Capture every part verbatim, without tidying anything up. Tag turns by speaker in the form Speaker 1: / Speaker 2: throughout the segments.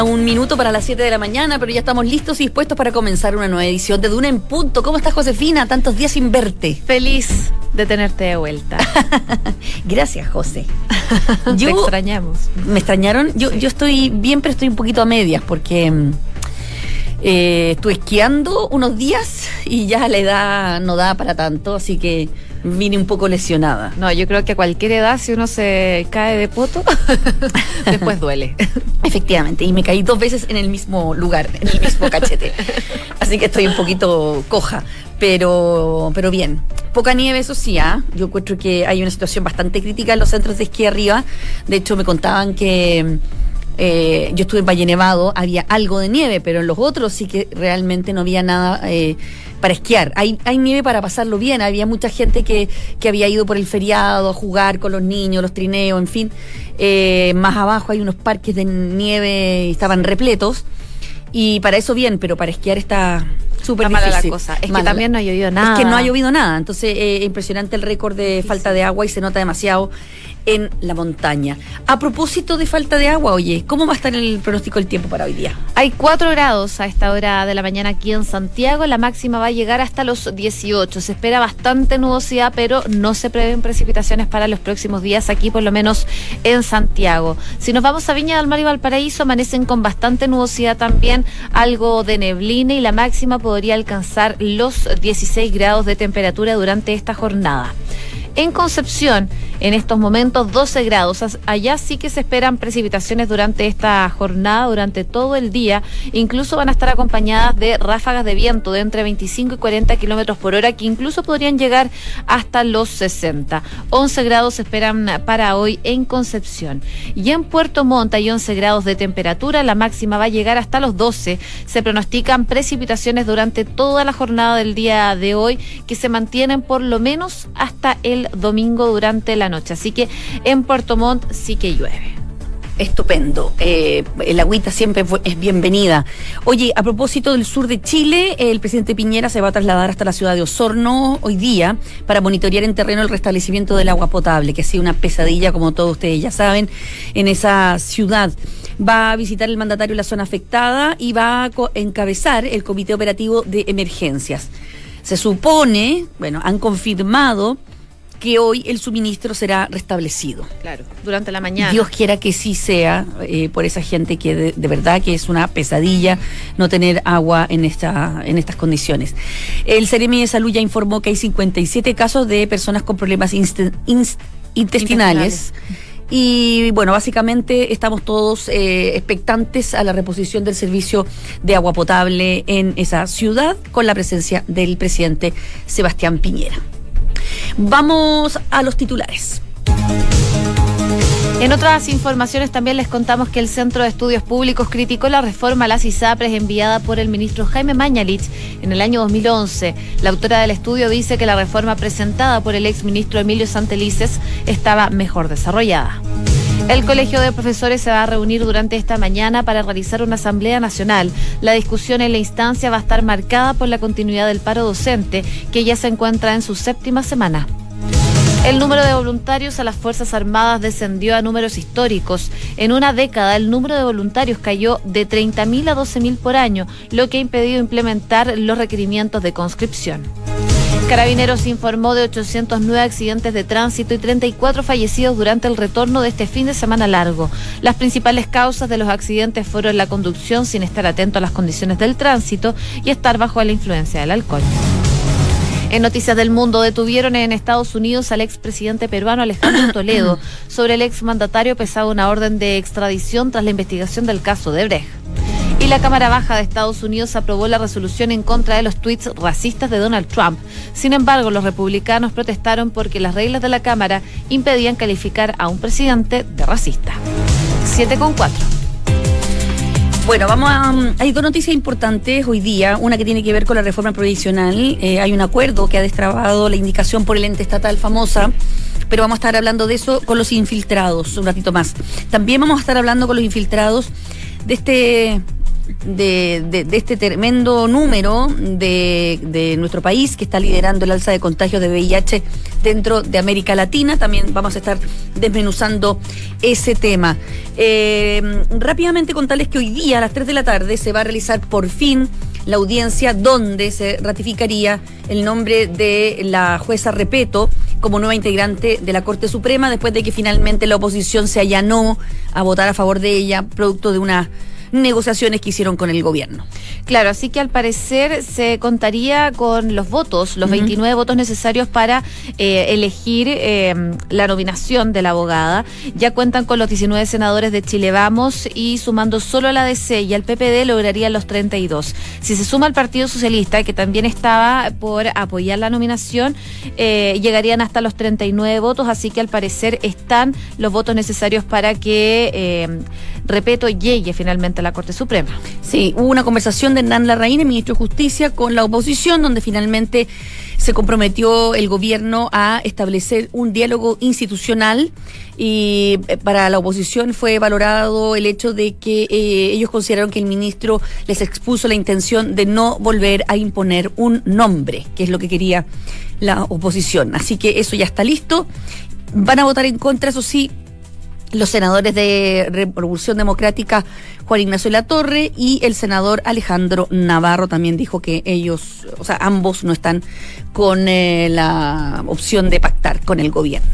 Speaker 1: Un minuto para las siete de la mañana, pero ya estamos listos y dispuestos para comenzar una nueva edición de Duna en Punto. ¿Cómo estás, Josefina? Tantos días sin verte.
Speaker 2: Feliz de tenerte de vuelta.
Speaker 1: Gracias, José.
Speaker 2: Yo, Te extrañamos.
Speaker 1: ¿Me extrañaron? Yo, sí. yo estoy bien, pero estoy un poquito a medias porque eh, estuve esquiando unos días y ya la edad no da para tanto, así que vine un poco lesionada.
Speaker 2: No, yo creo que a cualquier edad, si uno se cae de poto, después duele.
Speaker 1: Efectivamente, y me caí dos veces en el mismo lugar, en el mismo cachete. Así que estoy un poquito coja, pero, pero bien. Poca nieve, eso sí, ¿eh? Yo encuentro que hay una situación bastante crítica en los centros de esquí arriba. De hecho, me contaban que eh, yo estuve en Valle Nevado, había algo de nieve, pero en los otros sí que realmente no había nada eh, para esquiar. Hay, hay nieve para pasarlo bien. Había mucha gente que, que había ido por el feriado a jugar con los niños, los trineos, en fin. Eh, más abajo hay unos parques de nieve y estaban repletos. Y para eso bien, pero para esquiar está súper difícil.
Speaker 2: Mala la cosa. Es
Speaker 1: Mala.
Speaker 2: que también no ha llovido nada.
Speaker 1: Es que no ha llovido nada. Entonces, eh, impresionante el récord de falta de agua y se nota demasiado en la montaña. A propósito de falta de agua, oye, ¿cómo va a estar el pronóstico del tiempo para hoy día?
Speaker 2: Hay cuatro grados a esta hora de la mañana aquí en Santiago. La máxima va a llegar hasta los dieciocho. Se espera bastante nubosidad, pero no se prevén precipitaciones para los próximos días aquí, por lo menos en Santiago. Si nos vamos a Viña del Mar y Valparaíso, amanecen con bastante nubosidad también, algo de neblina, y la máxima podría alcanzar los dieciséis grados de temperatura durante esta jornada. En Concepción, en estos momentos doce grados. Allá sí que se esperan precipitaciones durante esta jornada, durante todo el día. Incluso van a estar acompañadas de ráfagas de viento de entre veinticinco y cuarenta kilómetros por hora, que incluso podrían llegar hasta los sesenta. once grados se esperan para hoy en Concepción. Y en Puerto Montt hay once grados de temperatura. La máxima va a llegar hasta los doce. Se pronostican precipitaciones durante toda la jornada del día de hoy, que se mantienen por lo menos hasta el domingo durante la noche. Así que en Puerto Montt sí que llueve.
Speaker 1: Estupendo. Eh, el agüita siempre es bienvenida. Oye, a propósito del sur de Chile, el presidente Piñera se va a trasladar hasta la ciudad de Osorno hoy día para monitorear en terreno el restablecimiento del agua potable, que ha sido una pesadilla, como todos ustedes ya saben, en esa ciudad. Va a visitar el mandatario la zona afectada y va a encabezar el comité operativo de emergencias. Se supone, bueno, han confirmado que hoy el suministro será restablecido.
Speaker 2: Claro, durante la mañana.
Speaker 1: Dios quiera que sí sea, eh, por esa gente que de, de verdad que es una pesadilla no tener agua en esta en estas condiciones. El Seremi de Salud ya informó que hay cincuenta y siete casos de personas con problemas inst, inst, intestinales. intestinales. Y bueno, básicamente estamos todos eh, expectantes a la reposición del servicio de agua potable en esa ciudad, con la presencia del presidente Sebastián Piñera. Vamos a los titulares.
Speaker 2: En otras informaciones también les contamos que el Centro de Estudios Públicos criticó la reforma a las ISAPRES enviada por el ministro Jaime Mañalich en el año dos mil once. La autora del estudio dice que la reforma presentada por el exministro Emilio Santelices estaba mejor desarrollada. El Colegio de Profesores se va a reunir durante esta mañana para realizar una asamblea nacional. La discusión en la instancia va a estar marcada por la continuidad del paro docente, que ya se encuentra en su séptima semana. El número de voluntarios a las Fuerzas Armadas descendió a números históricos. En una década, el número de voluntarios cayó de treinta mil a doce mil por año, lo que ha impedido implementar los requerimientos de conscripción. Carabineros informó de ochocientos nueve accidentes de tránsito y treinta y cuatro fallecidos durante el retorno de este fin de semana largo. Las principales causas de los accidentes fueron la conducción sin estar atento a las condiciones del tránsito y estar bajo la influencia del alcohol. En Noticias del Mundo, detuvieron en Estados Unidos al expresidente peruano Alejandro Toledo. Sobre el exmandatario pesaba una orden de extradición tras la investigación del caso de Brecht. Y la Cámara Baja de Estados Unidos aprobó la resolución en contra de los tuits racistas de Donald Trump. Sin embargo, los republicanos protestaron porque las reglas de la Cámara impedían calificar a un presidente de racista. siete con cuatro.
Speaker 1: Bueno, vamos a... Hay dos noticias importantes hoy día. Una que tiene que ver con la reforma provisional. Eh, hay un acuerdo que ha destrabado la indicación por el ente estatal famosa, pero vamos a estar hablando de eso con los infiltrados un ratito más. También vamos a estar hablando con los infiltrados de este... De, de, de este tremendo número de, de nuestro país que está liderando el alza de contagios de V I H dentro de América Latina. También vamos a estar desmenuzando ese tema. Eh, rápidamente contarles que hoy día a las tres de la tarde se va a realizar por fin la audiencia donde se ratificaría el nombre de la jueza Repetto como nueva integrante de la Corte Suprema, después de que finalmente la oposición se allanó a votar a favor de ella, producto de unas negociaciones que hicieron con el gobierno.
Speaker 2: Claro, así que al parecer se contaría con los votos, los uh-huh. veintinueve votos necesarios para eh, elegir eh, la nominación de la abogada. Ya cuentan con los diecinueve senadores de Chile Vamos y sumando solo a la D C y al P P D lograrían los treinta y dos. Si se suma al Partido Socialista, que también estaba por apoyar la nominación, eh, llegarían hasta los treinta y nueve votos, así que al parecer están los votos necesarios para que eh, Repetto llegue finalmente a la Corte Suprema.
Speaker 1: Sí, hubo una conversación de Hernán Larraín, el ministro de Justicia, con la oposición, donde finalmente se comprometió el gobierno a establecer un diálogo institucional, y para la oposición fue valorado el hecho de que eh, ellos consideraron que el ministro les expuso la intención de no volver a imponer un nombre, que es lo que quería la oposición. Así que eso ya está listo. Van a votar en contra, eso sí, los senadores de Revolución Democrática, Juan Ignacio Latorre, y el senador Alejandro Navarro también dijo que ellos, o sea, ambos no están con eh, la opción de pactar con el gobierno.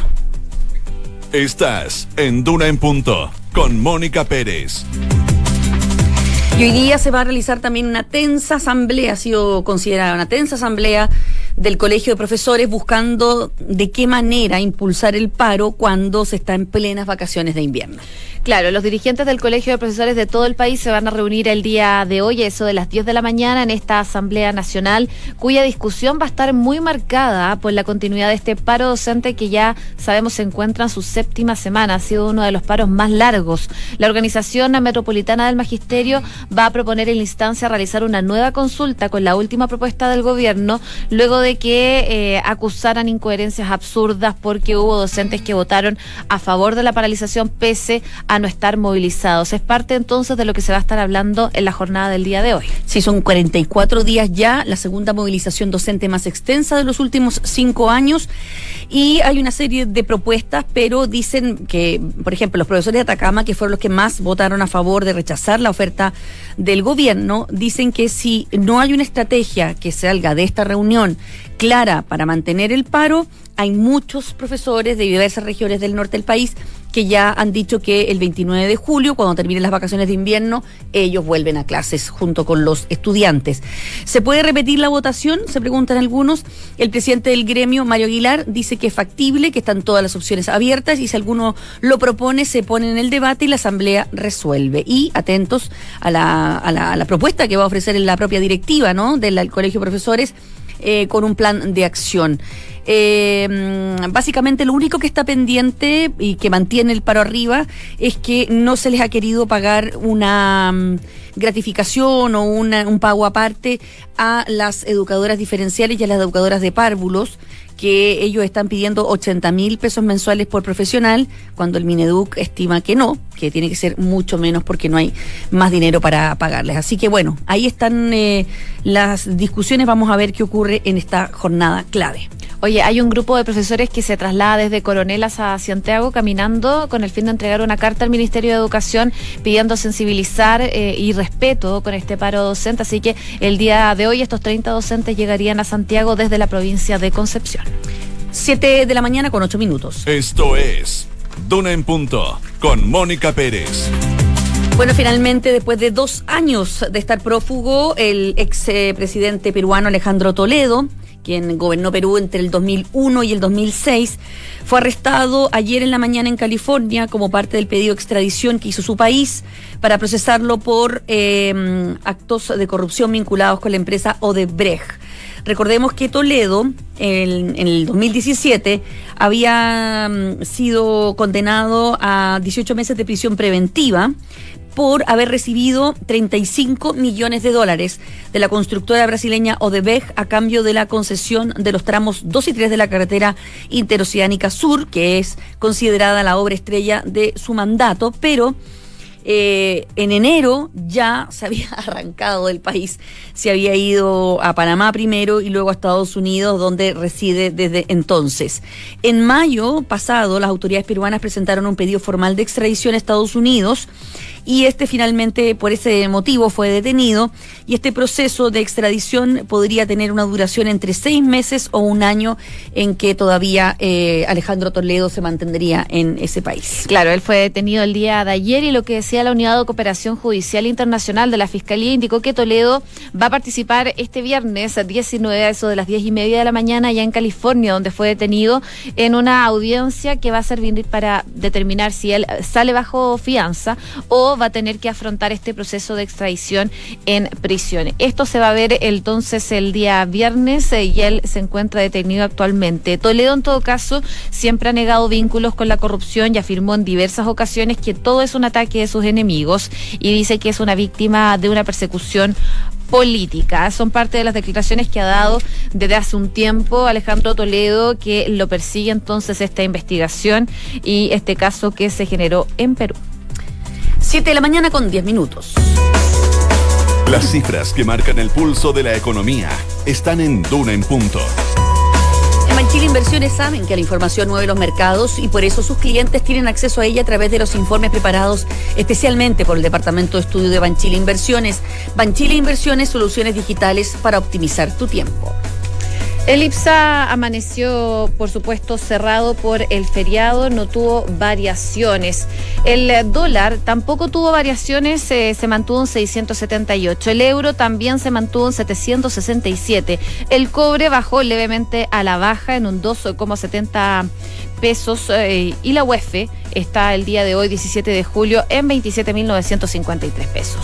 Speaker 3: Estás en Duna en Punto, con Mónica Pérez.
Speaker 1: Y hoy día se va a realizar también una tensa asamblea, ha sido considerada una tensa asamblea del Colegio de Profesores, buscando de qué manera impulsar el paro cuando se está en plenas vacaciones de invierno.
Speaker 2: Claro, los dirigentes del Colegio de Profesores de todo el país se van a reunir el día de hoy, a eso de las diez de la mañana, en esta Asamblea Nacional, cuya discusión va a estar muy marcada por la continuidad de este paro docente que ya sabemos se encuentra en su séptima semana. Ha sido uno de los paros más largos. La Organización Metropolitana del Magisterio va a proponer en la instancia realizar una nueva consulta con la última propuesta del gobierno, luego de que eh, acusaran incoherencias absurdas porque hubo docentes que votaron a favor de la paralización pese a no estar movilizados. Es parte entonces de lo que se va a estar hablando en la jornada del día de hoy.
Speaker 1: Sí, son cuarenta y cuatro días ya, la segunda movilización docente más extensa de los últimos cinco años, y hay una serie de propuestas, pero dicen que, por ejemplo, los profesores de Atacama, que fueron los que más votaron a favor de rechazar la oferta del gobierno, dicen que si no hay una estrategia que salga de esta reunión clara para mantener el paro, hay muchos profesores de diversas regiones del norte del país que ya han dicho que el veintinueve de julio, cuando terminen las vacaciones de invierno, ellos vuelven a clases junto con los estudiantes. ¿Se puede repetir la votación?, se preguntan algunos. El presidente del gremio, Mario Aguilar, dice que es factible, que están todas las opciones abiertas, y si alguno lo propone, se pone en el debate y la asamblea resuelve. Y atentos a la, a la, a la propuesta que va a ofrecer en la propia directiva, ¿no?, del, del Colegio de Profesores, eh, con un plan de acción. Eh, básicamente lo único que está pendiente y que mantiene el paro arriba es que no se les ha querido pagar una um, gratificación o una, un pago aparte a las educadoras diferenciales y a las educadoras de párvulos, que ellos están pidiendo ochenta mil pesos mensuales por profesional, cuando el Mineduc estima que no, que tiene que ser mucho menos porque no hay más dinero para pagarles. Así que bueno, ahí están eh, las discusiones. Vamos a ver qué ocurre en esta jornada clave.
Speaker 2: Oye, hay un grupo de profesores que se traslada desde Coronelas a Santiago caminando con el fin de entregar una carta al Ministerio de Educación pidiendo sensibilizar eh, y respeto con este paro docente. Así que el día de hoy estos treinta docentes llegarían a Santiago desde la provincia de Concepción.
Speaker 1: siete de la mañana con ocho minutos.
Speaker 3: Esto es Duna en Punto con Mónica Pérez.
Speaker 1: Bueno, finalmente, después de dos años de estar prófugo, el ex eh, presidente peruano Alejandro Toledo, quien gobernó Perú entre el dos mil uno y el dos mil seis, fue arrestado ayer en la mañana en California como parte del pedido de extradición que hizo su país para procesarlo por eh, actos de corrupción vinculados con la empresa Odebrecht. Recordemos que Toledo, en, en el dos mil diecisiete, había um, sido condenado a dieciocho meses de prisión preventiva por haber recibido treinta y cinco millones de dólares de la constructora brasileña Odebrecht a cambio de la concesión de los tramos dos y tres de la carretera interoceánica sur, que es considerada la obra estrella de su mandato, pero Eh, en enero ya se había arrancado del país, se había ido a Panamá primero y luego a Estados Unidos, donde reside desde entonces. En mayo pasado, las autoridades peruanas presentaron un pedido formal de extradición a Estados Unidos y este finalmente, por ese motivo, fue detenido, y este proceso de extradición podría tener una duración entre seis meses o un año, en que todavía eh, Alejandro Toledo se mantendría en ese país.
Speaker 2: Claro, él fue detenido el día de ayer, y lo que decía la Unidad de Cooperación Judicial Internacional de la Fiscalía indicó que Toledo va a participar este viernes a diecinueve, a eso de las diez y media de la mañana, allá en California, donde fue detenido, en una audiencia que va a servir para determinar si él sale bajo fianza o va a tener que afrontar este proceso de extradición en prisión. Esto se va a ver entonces el día viernes eh, y él se encuentra detenido actualmente. Toledo, en todo caso, siempre ha negado vínculos con la corrupción y afirmó en diversas ocasiones que todo es un ataque de sus enemigos, y dice que es una víctima de una persecución política. Son parte de las declaraciones que ha dado desde hace un tiempo Alejandro Toledo, que lo persigue entonces esta investigación y este caso que se generó en Perú.
Speaker 1: siete de la mañana con diez minutos.
Speaker 3: Las cifras que marcan el pulso de la economía están en Duna en Punto.
Speaker 1: En Banchile Inversiones saben que la información mueve los mercados y por eso sus clientes tienen acceso a ella a través de los informes preparados especialmente por el Departamento de Estudio de Banchile Inversiones. Banchile Inversiones, soluciones digitales para optimizar tu tiempo.
Speaker 2: El IPSA amaneció, por supuesto, cerrado por el feriado, no tuvo variaciones. El dólar tampoco tuvo variaciones, eh, se mantuvo en seiscientos setenta y ocho. El euro también se mantuvo en setecientos sesenta y siete. El cobre bajó levemente a la baja en un dos coma setenta pesos eh, y la U E F está el día de hoy, diecisiete de julio, en veintisiete mil novecientos cincuenta y tres pesos.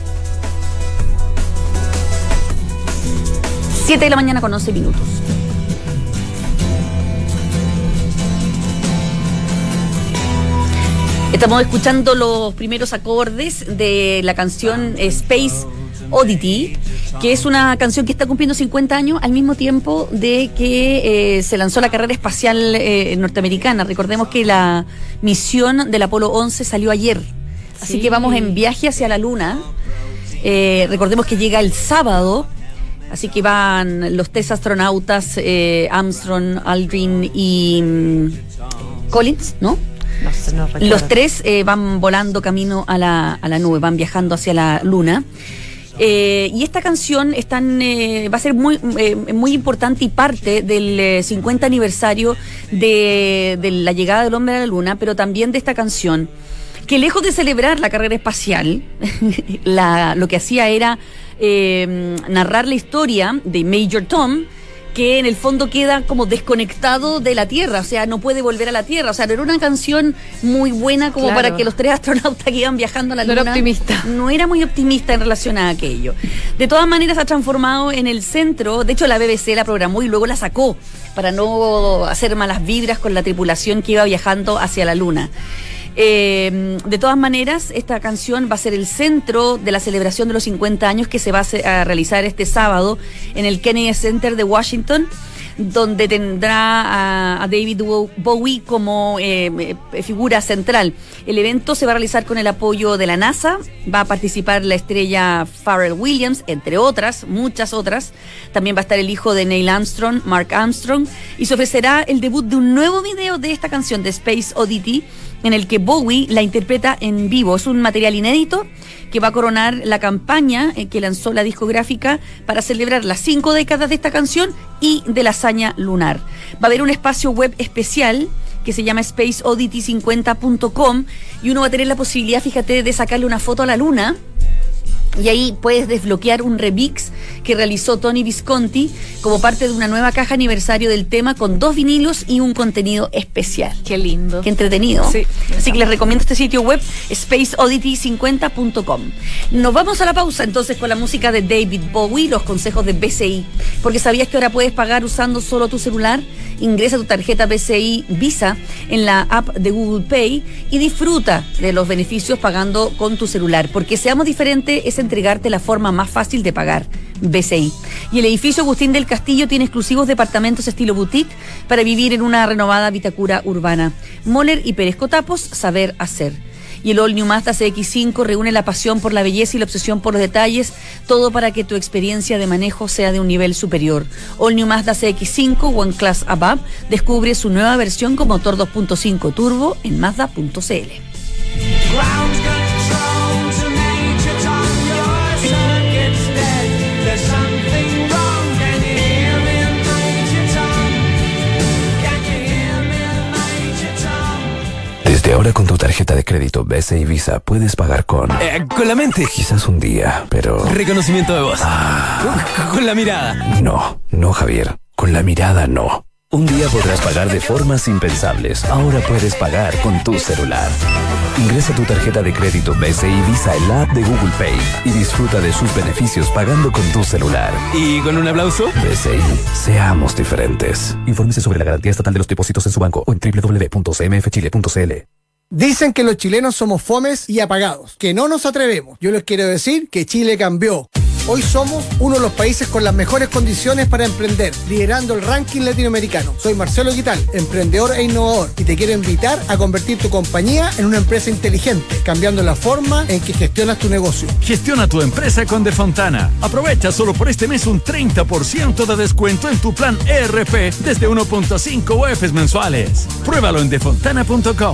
Speaker 1: siete de la mañana con once minutos. Estamos escuchando los primeros acordes de la canción Space Oddity, que es una canción que está cumpliendo cincuenta años al mismo tiempo de que eh, se lanzó la carrera espacial eh, norteamericana. Recordemos que la misión del Apolo once salió ayer, así sí. que vamos en viaje hacia la Luna. Eh, recordemos que llega el sábado. Así que van los tres astronautas, eh, Armstrong, Aldrin y um, Collins, ¿no?
Speaker 2: No sé, no recuerdo.
Speaker 1: Los tres eh, van volando camino a la, a la nube, van viajando hacia la Luna. Eh, y esta canción están, eh, va a ser muy, eh, muy importante y parte del eh, cincuenta aniversario de, de la llegada del hombre a la Luna, pero también de esta canción, que lejos de celebrar la carrera espacial, la, lo que hacía era Eh, narrar la historia de Major Tom, que en el fondo queda como desconectado de la Tierra, o sea, no puede volver a la Tierra. O sea, no era una canción muy buena como claro. para que los tres astronautas que iban viajando a la
Speaker 2: no
Speaker 1: Luna...
Speaker 2: Era optimista.
Speaker 1: No era muy optimista en relación a aquello. De todas maneras, ha transformado en el centro. De hecho, la B B C la programó y luego la sacó para no hacer malas vibras con la tripulación que iba viajando hacia la Luna. Eh, de todas maneras, esta canción va a ser el centro de la celebración de los cincuenta años que se va a, a realizar este sábado en el Kennedy Center de Washington, donde tendrá a, a David Bowie como eh, figura central. El evento se va a realizar con el apoyo de la NASA, va a participar la estrella Pharrell Williams, entre otras, muchas otras. También va a estar el hijo de Neil Armstrong, Mark Armstrong, y se ofrecerá el debut de un nuevo video de esta canción, de Space Oddity, en el que Bowie la interpreta en vivo. Es un material inédito que va a coronar la campaña eh, que lanzó la discográfica para celebrar las cinco décadas de esta canción y de la hazaña lunar. Va a haber un espacio web especial que se llama space oddity cincuenta punto com y uno va a tener la posibilidad, fíjate, de sacarle una foto a la Luna. Y ahí puedes desbloquear un remix que realizó Tony Visconti como parte de una nueva caja aniversario del tema, con dos vinilos y un contenido especial.
Speaker 2: Qué lindo.
Speaker 1: Qué entretenido.
Speaker 2: Sí,
Speaker 1: así que les recomiendo este sitio web, space oddity cincuenta punto com. Nos vamos a la pausa entonces con la música de David Bowie, los consejos de B C I. Porque ¿sabías que ahora puedes pagar usando solo tu celular? Ingresa tu tarjeta B C I Visa en la app de Google Pay y disfruta de los beneficios pagando con tu celular. Porque Seamos Diferentes es entregarte la forma más fácil de pagar. B C I. Y el edificio Agustín del Castillo tiene exclusivos departamentos estilo boutique para vivir en una renovada Vitacura urbana. Moller y Pérez Cotapos, saber hacer. Y el All New Mazda C X cinco reúne la pasión por la belleza y la obsesión por los detalles, todo para que tu experiencia de manejo sea de un nivel superior. All New Mazda C X cinco One Class Above descubre su nueva versión con motor dos punto cinco turbo en Mazda punto c l.
Speaker 4: Desde ahora con tu tarjeta de crédito B C I Visa puedes pagar con...
Speaker 5: Eh, con la mente.
Speaker 4: Quizás un día, pero...
Speaker 5: Reconocimiento de voz.
Speaker 4: Ah.
Speaker 5: Uh, con la mirada.
Speaker 4: No, no, Javier. Con la mirada no. Un día podrás pagar de formas impensables. Ahora puedes pagar con tu celular. Ingresa tu tarjeta de crédito B C I Visa en la app de Google Pay y disfruta de sus beneficios pagando con tu celular.
Speaker 5: ¿Y con un aplauso?
Speaker 4: B C I, seamos diferentes. Infórmese sobre la garantía estatal de los depósitos en su banco o en doble u doble u doble u punto c m f chile punto c l.
Speaker 6: Dicen que los chilenos somos fomes y apagados, que no nos atrevemos. Yo les quiero decir que Chile cambió. Hoy somos uno de los países con las mejores condiciones para emprender, liderando el ranking latinoamericano. Soy Marcelo Guital, emprendedor e innovador, y te quiero invitar a convertir tu compañía en una empresa inteligente, cambiando la forma en que gestionas tu negocio.
Speaker 7: Gestiona tu empresa con Defontana. Aprovecha solo por este mes un treinta por ciento de descuento en tu plan E R P desde uno punto cinco U Fs mensuales. Pruébalo en defontana punto com.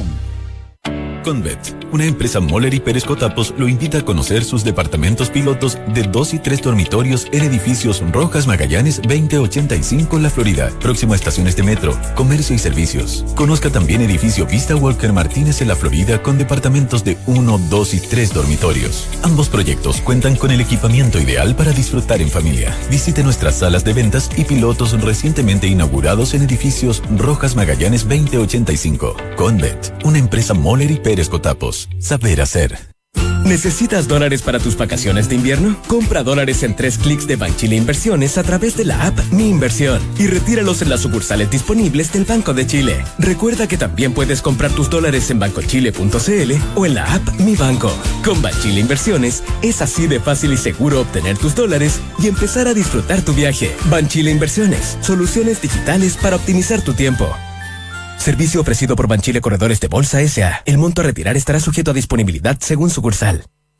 Speaker 8: Convet, una empresa Moller y Pérez Cotapos, lo invita a conocer sus departamentos pilotos de dos y tres dormitorios en edificios Rojas Magallanes veinte ochenta y cinco La Florida, próximo a estaciones de metro, comercio y servicios. Conozca también edificio Vista Walker Martínez en La Florida con departamentos de uno, dos y tres dormitorios. Ambos proyectos cuentan con el equipamiento ideal para disfrutar en familia. Visite nuestras salas de ventas y pilotos recientemente inaugurados en edificios Rojas Magallanes veinte ochenta y cinco. Convet, una empresa Moller y Pérez Cotapos. Saber hacer.
Speaker 5: ¿Necesitas dólares para tus vacaciones de invierno? Compra dólares en tres clics de Banchile Inversiones a través de la app Mi Inversión y retíralos en las sucursales disponibles del Banco de Chile. Recuerda que también puedes comprar tus dólares en bancochile punto c l o en la app Mi Banco. Con Banchile Inversiones es así de fácil y seguro obtener tus dólares y empezar a disfrutar tu viaje. Banchile Inversiones, soluciones digitales para optimizar tu tiempo. Servicio ofrecido por Banchile Corredores de Bolsa S A. El monto a retirar estará sujeto a disponibilidad según sucursal.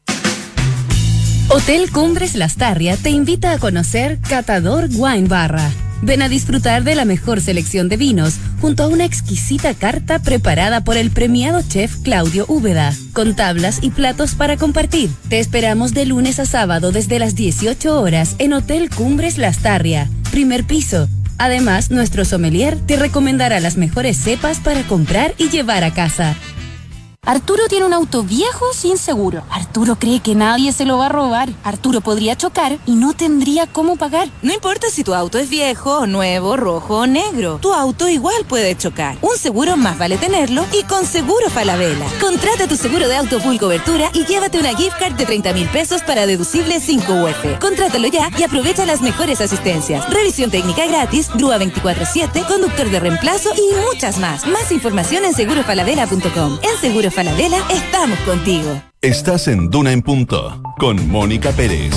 Speaker 9: Hotel Cumbres Lastarria te invita a conocer Catador Wine Barra. Ven a disfrutar de la mejor selección de vinos junto a una exquisita carta preparada por el premiado chef Claudio Úbeda, con tablas y platos para compartir. Te esperamos de lunes a sábado desde las dieciocho horas en Hotel Cumbres Lastarria, primer piso. Además, nuestro sommelier te recomendará las mejores cepas para comprar y llevar a casa.
Speaker 10: Arturo tiene un auto viejo sin seguro. Arturo cree que nadie se lo va a robar. Arturo podría chocar y no tendría cómo pagar.
Speaker 11: No importa si tu auto es viejo, nuevo, rojo o negro. Tu auto igual puede chocar. Un seguro más vale tenerlo y con Seguro Falabella. Contrata tu seguro de auto full cobertura y llévate una gift card de treinta mil pesos para deducible cinco U F. Contrátalo ya y aprovecha las mejores asistencias. Revisión técnica gratis, grúa veinticuatro siete, conductor de reemplazo y muchas más. Más información en seguro falabella punto com. En Seguro Falabella estamos contigo.
Speaker 3: Estás en Duna en Punto con Mónica Pérez.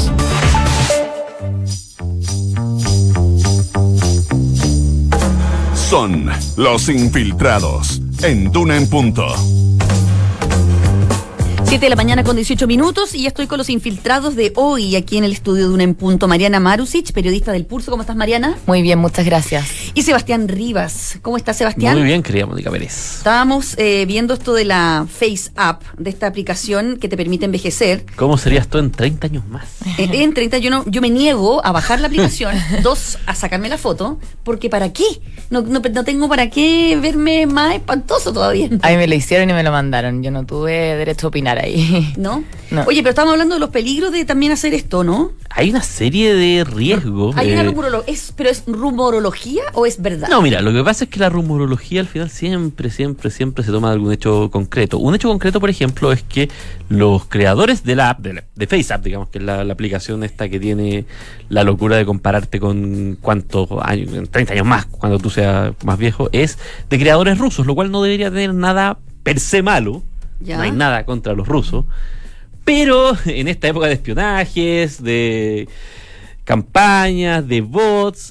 Speaker 3: Son los infiltrados en Duna en Punto.
Speaker 1: siete de la mañana con dieciocho minutos y ya estoy con los infiltrados de hoy aquí en el estudio de Duna en Punto. Mariana Marusic, periodista del Pulso. ¿Cómo estás, Mariana?
Speaker 2: Muy bien, muchas gracias.
Speaker 1: Y Sebastián Rivas. ¿Cómo estás, Sebastián?
Speaker 12: Muy bien, querida Mónica Pérez.
Speaker 1: Estábamos eh, viendo esto de la Face App, de esta aplicación que te permite envejecer.
Speaker 12: ¿Cómo serías tú en treinta años más?
Speaker 1: Eh, en treinta yo, no, yo me niego a bajar la aplicación, dos, a sacarme la foto, porque ¿para qué? No, no, no tengo para qué verme más espantoso todavía.
Speaker 2: A mí me lo hicieron y me lo mandaron. Yo no tuve derecho a opinar ahí.
Speaker 1: ¿No?
Speaker 2: No.
Speaker 1: Oye, pero estamos hablando de los peligros de también hacer esto, ¿no?
Speaker 12: Hay una serie de riesgos.
Speaker 1: Hay una
Speaker 12: eh,
Speaker 1: rumorología, ¿pero es rumorología o es verdad?
Speaker 12: No, mira, lo que pasa es que la rumorología al final siempre, siempre, siempre se toma de algún hecho concreto. Un hecho concreto, por ejemplo, es que los creadores de la app, de, la, de FaceApp, digamos, que es la, la aplicación esta que tiene la locura de compararte con cuántos años, treinta años más, cuando tú seas más viejo, es de creadores rusos, lo cual no debería tener nada per se malo. ¿Ya? No hay nada contra los rusos, pero en esta época de espionajes, de campañas, de bots,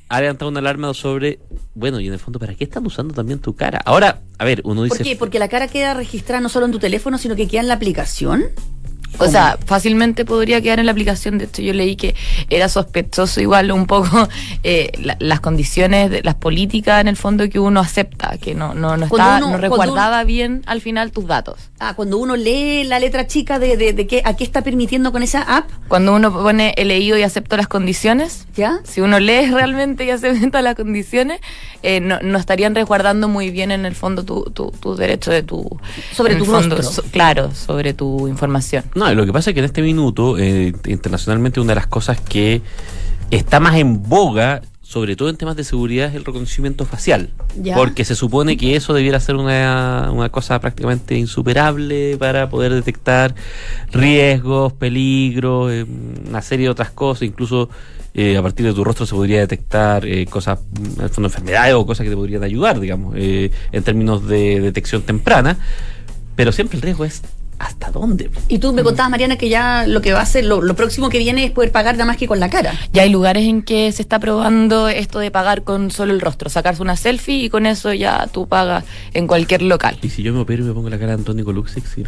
Speaker 12: ha levantado una alarma sobre, bueno, y en el fondo, ¿para qué están usando también tu cara? Ahora, a ver, uno dice...
Speaker 1: ¿Por qué? Porque la cara queda registrada no solo en tu teléfono, sino que queda en la aplicación.
Speaker 2: O ¿Cómo? sea, fácilmente podría quedar en la aplicación. De hecho, yo leí que era sospechoso igual un poco eh, la, las condiciones, de, las políticas en el fondo que uno acepta, que no no no, está, uno, no resguardaba uno, bien al final tus datos.
Speaker 1: Ah, cuando uno lee la letra chica de, de, de qué, a qué está permitiendo con esa app.
Speaker 2: Cuando uno pone he leído y acepto las condiciones,
Speaker 1: ¿ya?
Speaker 2: Si uno lee realmente y acepta las condiciones, eh, no, no estarían resguardando muy bien en el fondo tu, tu, tu derecho de tu...
Speaker 1: Sobre tu
Speaker 2: fondo,
Speaker 1: rostro.
Speaker 2: So, claro, sobre tu información.
Speaker 12: No, lo que pasa es que en este minuto, eh, internacionalmente, una de las cosas que está más en boga, sobre todo en temas de seguridad, es el reconocimiento facial. ¿Ya? Porque se supone que eso debiera ser una, una cosa prácticamente insuperable para poder detectar riesgos, peligros, eh, una serie de otras cosas, incluso eh, a partir de tu rostro se podría detectar eh, cosas, en el fondo, enfermedades o cosas que te podrían ayudar, digamos, eh, en términos de detección temprana, pero siempre el riesgo es ¿hasta dónde?
Speaker 1: Y tú me contabas, Mariana, que ya lo que va a ser, lo, lo próximo que viene es poder pagar nada más que con la cara.
Speaker 2: Ya hay lugares en que se está probando esto de pagar con solo el rostro, sacarse una selfie y con eso ya tú pagas en cualquier local.
Speaker 12: ¿Y si yo me opero y me pongo la cara de Antonio Coluxix? ¿Sí?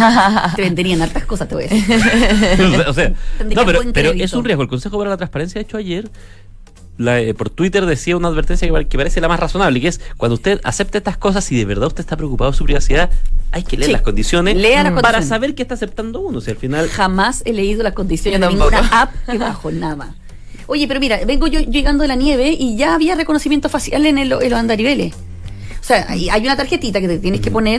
Speaker 1: Te venderían hartas cosas, te voy a decir.
Speaker 12: o sea, no, pero, pero es un riesgo. El Consejo para la Transparencia, de hecho, ayer La, eh, por Twitter decía una advertencia que, que parece la más razonable, que es cuando usted acepte estas cosas y de verdad usted está preocupado de su privacidad, hay que leer sí. las condiciones
Speaker 1: Lea las
Speaker 12: para
Speaker 1: condiciones.
Speaker 12: saber qué está aceptando uno. Si al final
Speaker 1: jamás he leído las condiciones de ninguna app que bajo nada. Oye, pero mira, vengo yo, yo llegando de la nieve y ya había reconocimiento facial en, el, en los andariveles. O sea, hay, hay una tarjetita que te tienes que poner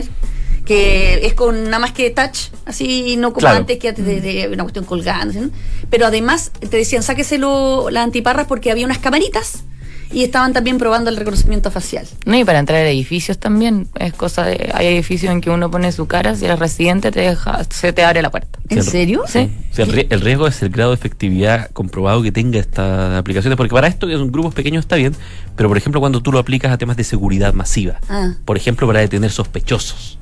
Speaker 1: que es con nada más que touch, así no como claro. antes que de, de, de una cuestión colgando, ¿sí? Pero además te decían sáqueselo las antiparras porque había unas camaritas y estaban también probando el reconocimiento facial.
Speaker 2: No, y para entrar a edificios también es cosa de, hay edificios en que uno pone su cara, si eres residente te deja, se te abre la puerta.
Speaker 1: ¿En
Speaker 12: sí,
Speaker 1: serio?
Speaker 12: Sí. sí. O sea, el, el riesgo es el grado de efectividad comprobado que tenga estas aplicaciones, porque para esto que son grupos pequeños está bien, pero por ejemplo cuando tú lo aplicas a temas de seguridad masiva, ah. por ejemplo para detener sospechosos.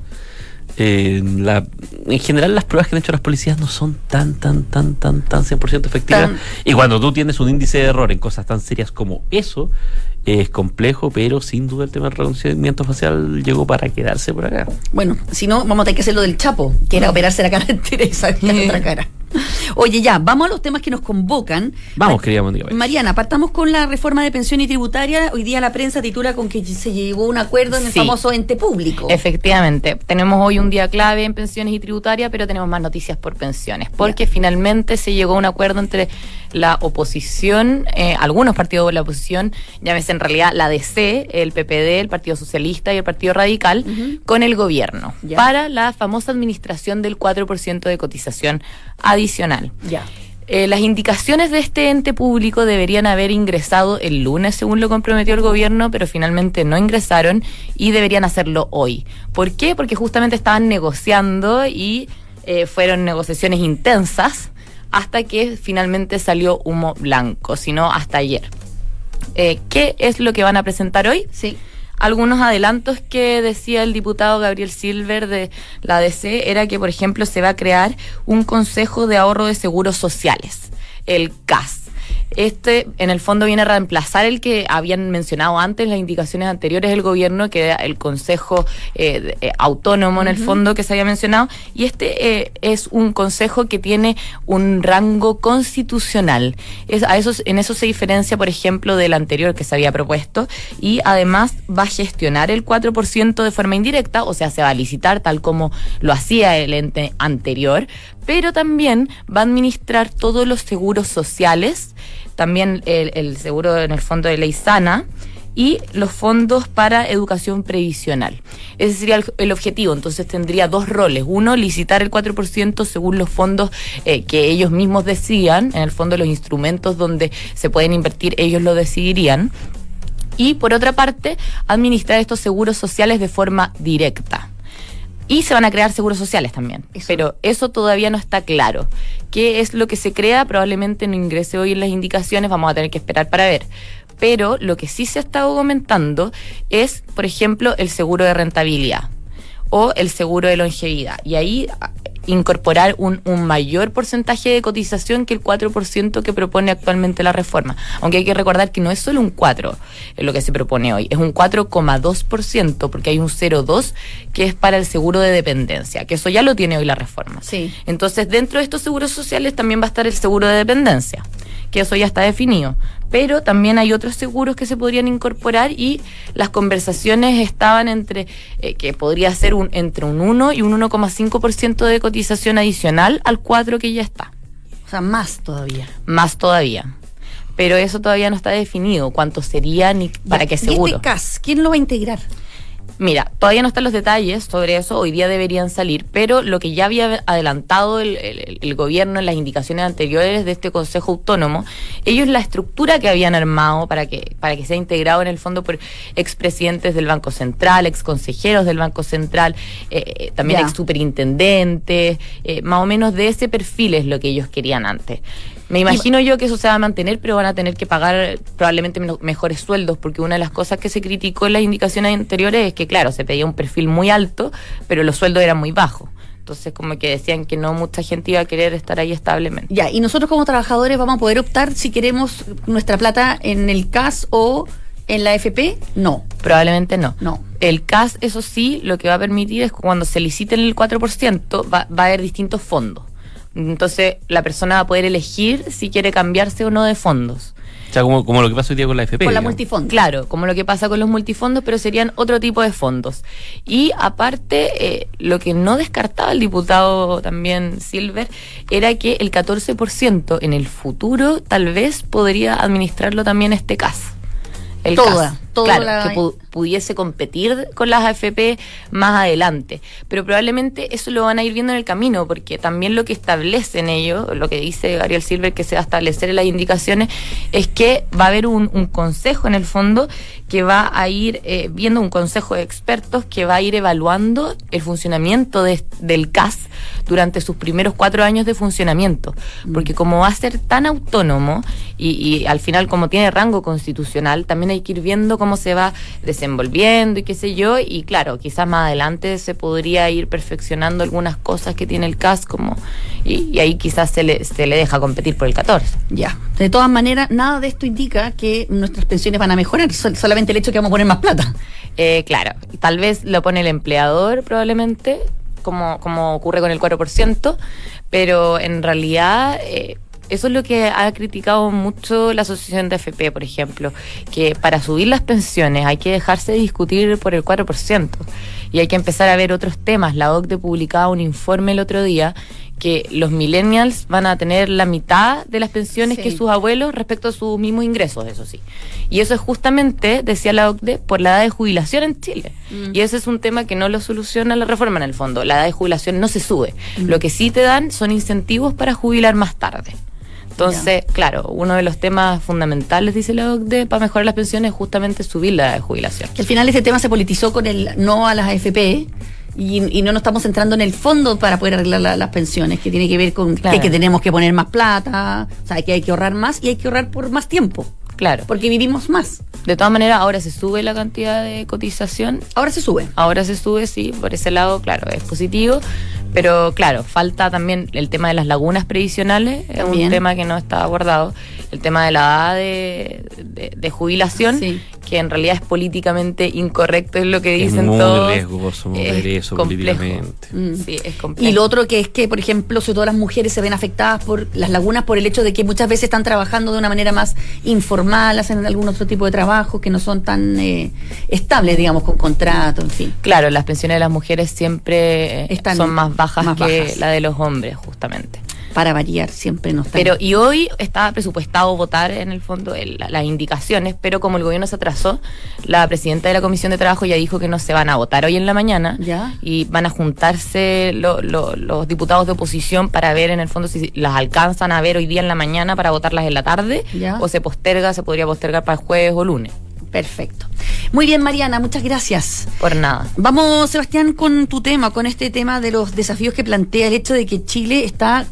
Speaker 12: Eh, la, en general las pruebas que han hecho las policías no son tan, tan, tan, tan, tan cien por ciento efectivas. Tan... Y cuando tú tienes un índice de error en cosas tan serias como eso, eh, es complejo, pero sin duda el tema del reconocimiento facial llegó para quedarse por acá.
Speaker 1: Bueno, si no, vamos a tener que hacer lo del Chapo, que era operarse la cara entera y sacar la otra cara. Oye, ya, vamos a los temas que nos convocan.
Speaker 12: Vamos, querida Mónica.
Speaker 1: Mariana, partamos con la reforma de pensión y tributaria. Hoy día la prensa titula con que se llegó a un acuerdo en el sí. famoso ente público.
Speaker 2: Efectivamente, tenemos hoy un día clave en pensiones y tributaria, pero tenemos más noticias por pensiones, porque ya. finalmente se llegó a un acuerdo entre la oposición, eh, algunos partidos de la oposición, llámese en realidad la D C, el P P D, el Partido Socialista y el Partido Radical, uh-huh. con el gobierno, ya. para la famosa administración del cuatro por ciento de cotización adicional.
Speaker 1: Ya.
Speaker 2: Eh, las indicaciones de este ente público deberían haber ingresado el lunes, según lo comprometió el gobierno, pero finalmente no ingresaron y deberían hacerlo hoy. ¿Por qué? Porque justamente estaban negociando y eh, fueron negociaciones intensas hasta que finalmente salió humo blanco, sino hasta ayer. Eh, ¿Qué es lo que van a presentar hoy?
Speaker 1: Sí.
Speaker 2: Algunos adelantos que decía el diputado Gabriel Silver de la D C era que, por ejemplo, se va a crear un Consejo de Ahorro de Seguros Sociales, el C A S. Este, en el fondo, viene a reemplazar el que habían mencionado antes, las indicaciones anteriores del gobierno, que era el Consejo eh, eh, Autónomo, en uh-huh. el fondo, que se había mencionado. Y este eh, es un consejo que tiene un rango constitucional. Es, a eso, en eso se diferencia, por ejemplo, del anterior que se había propuesto. Y además va a gestionar el cuatro por ciento de forma indirecta, o sea, se va a licitar tal como lo hacía el ente anterior, pero también va a administrar todos los seguros sociales, también el, el seguro en el fondo de ley sana y los fondos para educación previsional. Ese sería el, el objetivo. Entonces tendría dos roles. Uno, licitar el cuatro por ciento según los fondos eh, que ellos mismos decidan. En el fondo, los instrumentos donde se pueden invertir, ellos lo decidirían. Y por otra parte, administrar estos seguros sociales de forma directa. Y se van a crear seguros sociales también, eso. Pero eso todavía no está claro. ¿Qué es lo que se crea? Probablemente no ingrese hoy en las indicaciones, vamos a tener que esperar para ver. Pero lo que sí se ha estado comentando es, por ejemplo, el seguro de rentabilidad o el seguro de longevidad. Y ahí
Speaker 13: incorporar un, un mayor porcentaje de cotización que el cuatro por ciento que propone actualmente la reforma. Aunque hay que recordar que no es solo un cuatro lo que se propone hoy, es un cuatro coma dos por ciento, porque hay un cero coma dos que es para el seguro de dependencia, que eso ya lo tiene hoy la reforma.
Speaker 1: Sí.
Speaker 13: Entonces, dentro de estos seguros sociales también va a estar el seguro de dependencia, que eso ya está definido. Pero también hay otros seguros que se podrían incorporar y las conversaciones estaban entre eh, que podría ser un, entre un uno y un uno coma cinco por ciento de cotización adicional al cuatro que ya está.
Speaker 1: O sea, más todavía.
Speaker 13: Más todavía. Pero eso todavía no está definido, cuánto sería ni para qué seguro.
Speaker 1: ¿Y este C A S, quién lo va a integrar?
Speaker 13: Mira, todavía no están los detalles sobre eso, hoy día deberían salir, pero lo que ya había adelantado el, el, el gobierno en las indicaciones anteriores de este Consejo Autónomo, ellos la estructura que habían armado para que para que sea integrado en el fondo por expresidentes del Banco Central, exconsejeros del Banco Central, eh, también ex superintendentes, eh, más o menos de ese perfil es lo que ellos querían antes. Me imagino yo que eso se va a mantener, pero van a tener que pagar probablemente mejores sueldos, porque una de las cosas que se criticó en las indicaciones anteriores es que, claro, se pedía un perfil muy alto, pero los sueldos eran muy bajos. Entonces, como que decían que no mucha gente iba a querer estar ahí establemente.
Speaker 1: Ya, y nosotros como trabajadores vamos a poder optar si queremos nuestra plata en el C A S o en la A F P. No.
Speaker 13: Probablemente no.
Speaker 1: No.
Speaker 13: El C A S, eso sí, lo que va a permitir es que cuando se liciten el cuatro por ciento va, va a haber distintos fondos. Entonces, la persona va a poder elegir si quiere cambiarse o no de fondos.
Speaker 12: O sea, como, como lo que pasa hoy día con la A F P.
Speaker 1: Con la
Speaker 12: digamos.
Speaker 1: multifondos.
Speaker 13: Claro, como lo que pasa con los multifondos, pero serían otro tipo de fondos. Y aparte, eh, lo que no descartaba el diputado también Silver era que el catorce por ciento en el futuro tal vez podría administrarlo también este C A S. El
Speaker 1: Toda,
Speaker 13: C A S.
Speaker 1: toda
Speaker 13: Claro,
Speaker 1: la...
Speaker 13: que pu- pudiese competir con las A F P más adelante. Pero probablemente eso lo van a ir viendo en el camino, porque también lo que establecen ellos, lo que dice Gabriel Silver que se va a establecer en las indicaciones, es que va a haber un, un consejo en el fondo que va a ir eh, viendo, un consejo de expertos que va a ir evaluando el funcionamiento de, del C A S durante sus primeros cuatro años de funcionamiento. Porque como va a ser tan autónomo y, y al final como tiene rango constitucional, también hay que ir viendo cómo se va desenvolviendo y qué sé yo, y claro, quizás más adelante se podría ir perfeccionando algunas cosas que tiene el C A S, como y, y ahí quizás se le, se le deja competir por el catorce.
Speaker 1: Ya, de todas maneras, nada de esto indica que nuestras pensiones van a mejorar, sol- solamente el hecho de que vamos a poner más plata.
Speaker 13: Eh, claro, tal vez lo pone el empleador probablemente, como, como ocurre con el cuatro por ciento, pero en realidad... Eh, Eso es lo que ha criticado mucho la Asociación de A F P, por ejemplo, que para subir las pensiones hay que dejarse de discutir por el cuatro por ciento y hay que empezar a ver otros temas. La O C D E publicaba un informe el otro día que los millennials van a tener la mitad de las pensiones
Speaker 1: Sí.
Speaker 13: que sus abuelos respecto a sus mismos ingresos, eso sí. Y eso es justamente, decía la O C D E, por la edad de jubilación en Chile. Mm. Y ese es un tema que no lo soluciona la reforma en el fondo. La edad de jubilación no se sube. Mm. Lo que sí te dan son incentivos para jubilar más tarde. Entonces, ya. claro, uno de los temas fundamentales, dice la O C D E, para mejorar las pensiones es justamente subir la edad de jubilación.
Speaker 1: Que al final este tema se politizó con el no a las A F P y, y no nos estamos centrando en el fondo para poder arreglar la, las pensiones, que tiene que ver con claro. que, que tenemos que poner más plata, o sea, que hay que ahorrar más y hay que ahorrar por más tiempo.
Speaker 13: Claro.
Speaker 1: Porque vivimos más.
Speaker 13: De todas maneras, ahora se sube la cantidad de cotización.
Speaker 1: Ahora se sube.
Speaker 13: Ahora se sube, sí, por ese lado, claro, es positivo. Pero claro, falta también el tema de las lagunas previsionales, es un tema que no está abordado. El tema de la edad de, de, de jubilación, sí. que en realidad es políticamente incorrecto, es lo que dicen
Speaker 12: es
Speaker 13: todos.
Speaker 12: Es muy riesgoso mover eso políticamente.
Speaker 1: Mm. Sí, es complejo. Y lo otro que es que, por ejemplo, sobre todo las mujeres se ven afectadas por las lagunas por el hecho de que muchas veces están trabajando de una manera más informal, hacen algún otro tipo de trabajo que no son tan eh, estables, digamos, con contrato, en fin.
Speaker 13: Claro, las pensiones de las mujeres siempre Están son más bajas
Speaker 1: más
Speaker 13: que
Speaker 1: bajas.
Speaker 13: la de los hombres, justamente.
Speaker 1: Para variar, siempre no está.
Speaker 13: Pero, y hoy estaba presupuestado votar en el fondo el, las indicaciones, pero como el gobierno se atrasó, la presidenta de la Comisión de Trabajo ya dijo que no se van a votar hoy en la mañana.
Speaker 1: ¿Ya?
Speaker 13: Y van a juntarse lo, lo, los diputados de oposición para ver en el fondo si las alcanzan a ver hoy día en la mañana para votarlas en la tarde.
Speaker 1: ¿Ya?
Speaker 13: O se posterga, se podría postergar para el jueves o lunes.
Speaker 1: Perfecto. Muy bien, Mariana, muchas gracias.
Speaker 13: Por nada.
Speaker 1: Vamos, Sebastián, con tu tema, con este tema de los desafíos que plantea el hecho de que Chile está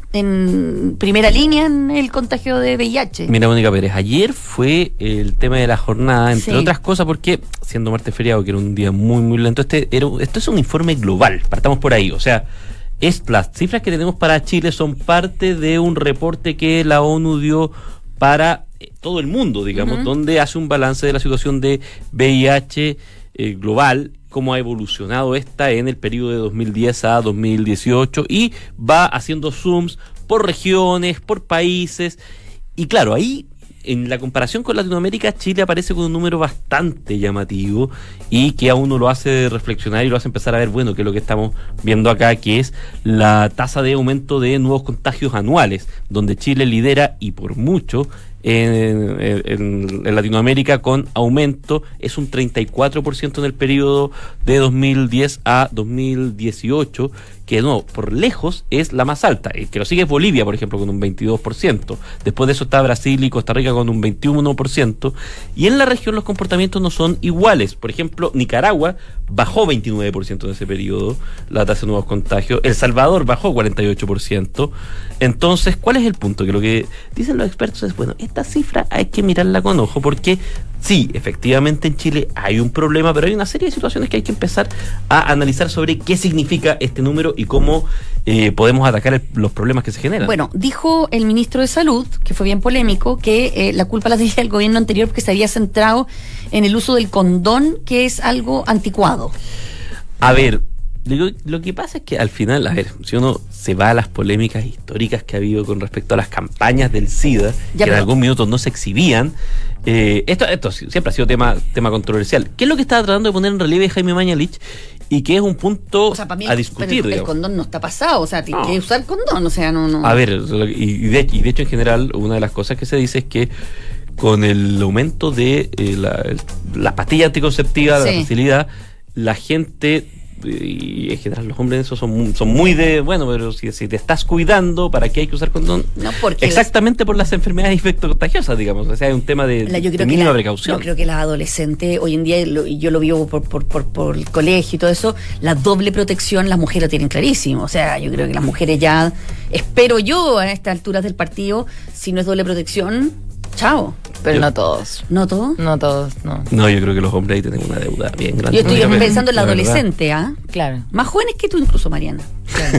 Speaker 1: en primera línea en el contagio de V I H.
Speaker 12: Mira, Mónica Pérez, ayer fue el tema de la jornada, entre
Speaker 1: sí.
Speaker 12: otras cosas, porque siendo martes feriado, que era un día muy, muy lento, este era, esto es un informe global, partamos por ahí, o sea, es, las cifras que tenemos para Chile son parte de un reporte que la ONU dio para todo el mundo, digamos, uh-huh. donde hace un balance de la situación de V I H eh, global, cómo ha evolucionado esta en el periodo de dos mil diez a dos mil dieciocho, y va haciendo zooms por regiones, por países, y claro, ahí en la comparación con Latinoamérica, Chile aparece con un número bastante llamativo y que a uno lo hace reflexionar y lo hace empezar a ver, bueno, que es lo que estamos viendo acá, que es la tasa de aumento de nuevos contagios anuales, donde Chile lidera y por mucho en, en, en Latinoamérica con aumento, es un treinta y cuatro por ciento en el periodo de dos mil diez a dos mil dieciocho, que no, por lejos es la más alta. El que lo sigue es Bolivia, por ejemplo, con un veintidós por ciento. Después de eso está Brasil y Costa Rica con un veintiuno por ciento. Y en la región los comportamientos no son iguales. Por ejemplo, Nicaragua bajó veintinueve por ciento en ese periodo, la tasa de nuevos contagios. El Salvador bajó cuarenta y ocho por ciento. Entonces, ¿cuál es el punto? Que lo que dicen los expertos es, bueno, esta cifra hay que mirarla con ojo, porque sí, efectivamente en Chile hay un problema, pero hay una serie de situaciones que hay que empezar a analizar sobre qué significa este número y cómo eh, podemos atacar el, los problemas que se generan.
Speaker 1: Bueno, dijo el ministro de Salud, que fue bien polémico, que eh, la culpa la tenía el gobierno anterior porque se había centrado en el uso del condón, que es algo anticuado.
Speaker 12: A ver, lo, lo que pasa es que al final, a ver, si uno se va a las polémicas históricas que ha habido con respecto a las campañas del SIDA, ya, que en algún minuto no se exhibían, eh, esto, esto siempre ha sido tema, tema controversial. ¿Qué es lo que estaba tratando de poner en relieve Jaime Mañalich? Y que es un punto, o sea, para mí, a discutir.
Speaker 1: Pero el condón no está pasado, o sea, tienes no. que usar condón, o sea, no, no.
Speaker 12: A ver, y de, y de hecho en general, una de las cosas que se dice es que con el aumento de eh, la, la pastilla anticonceptiva, sí. de la facilidad, la gente, y en general los hombres eso son, son muy de, bueno, pero si, si te estás cuidando, ¿para qué hay que usar condón?
Speaker 1: No, porque
Speaker 12: exactamente por las enfermedades infectocontagiosas, digamos, o sea, hay un tema de,
Speaker 1: la, yo creo
Speaker 12: de mínima
Speaker 1: que la,
Speaker 12: precaución.
Speaker 1: Yo creo que las adolescentes, hoy en día, y yo lo vivo por, por, por, por el colegio y todo eso, la doble protección las mujeres lo tienen clarísimo, o sea, yo creo que las mujeres ya, espero yo a estas alturas del partido, si no es doble protección, chao.
Speaker 13: Pero
Speaker 12: yo,
Speaker 13: no todos.
Speaker 1: ¿No todos?
Speaker 13: No todos, no.
Speaker 12: No, yo creo que los hombres ahí tienen una deuda bien grande.
Speaker 1: Yo estoy pensando en la, la adolescente, ¿ah?
Speaker 13: ¿eh? Claro.
Speaker 1: Más jóvenes que tú incluso, Mariana. Claro.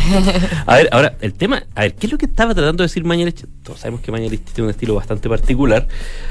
Speaker 12: A ver, ahora, el tema, a ver, ¿qué es lo que estaba tratando de decir Mañalich? Todos sabemos que Mañalich tiene un estilo bastante particular.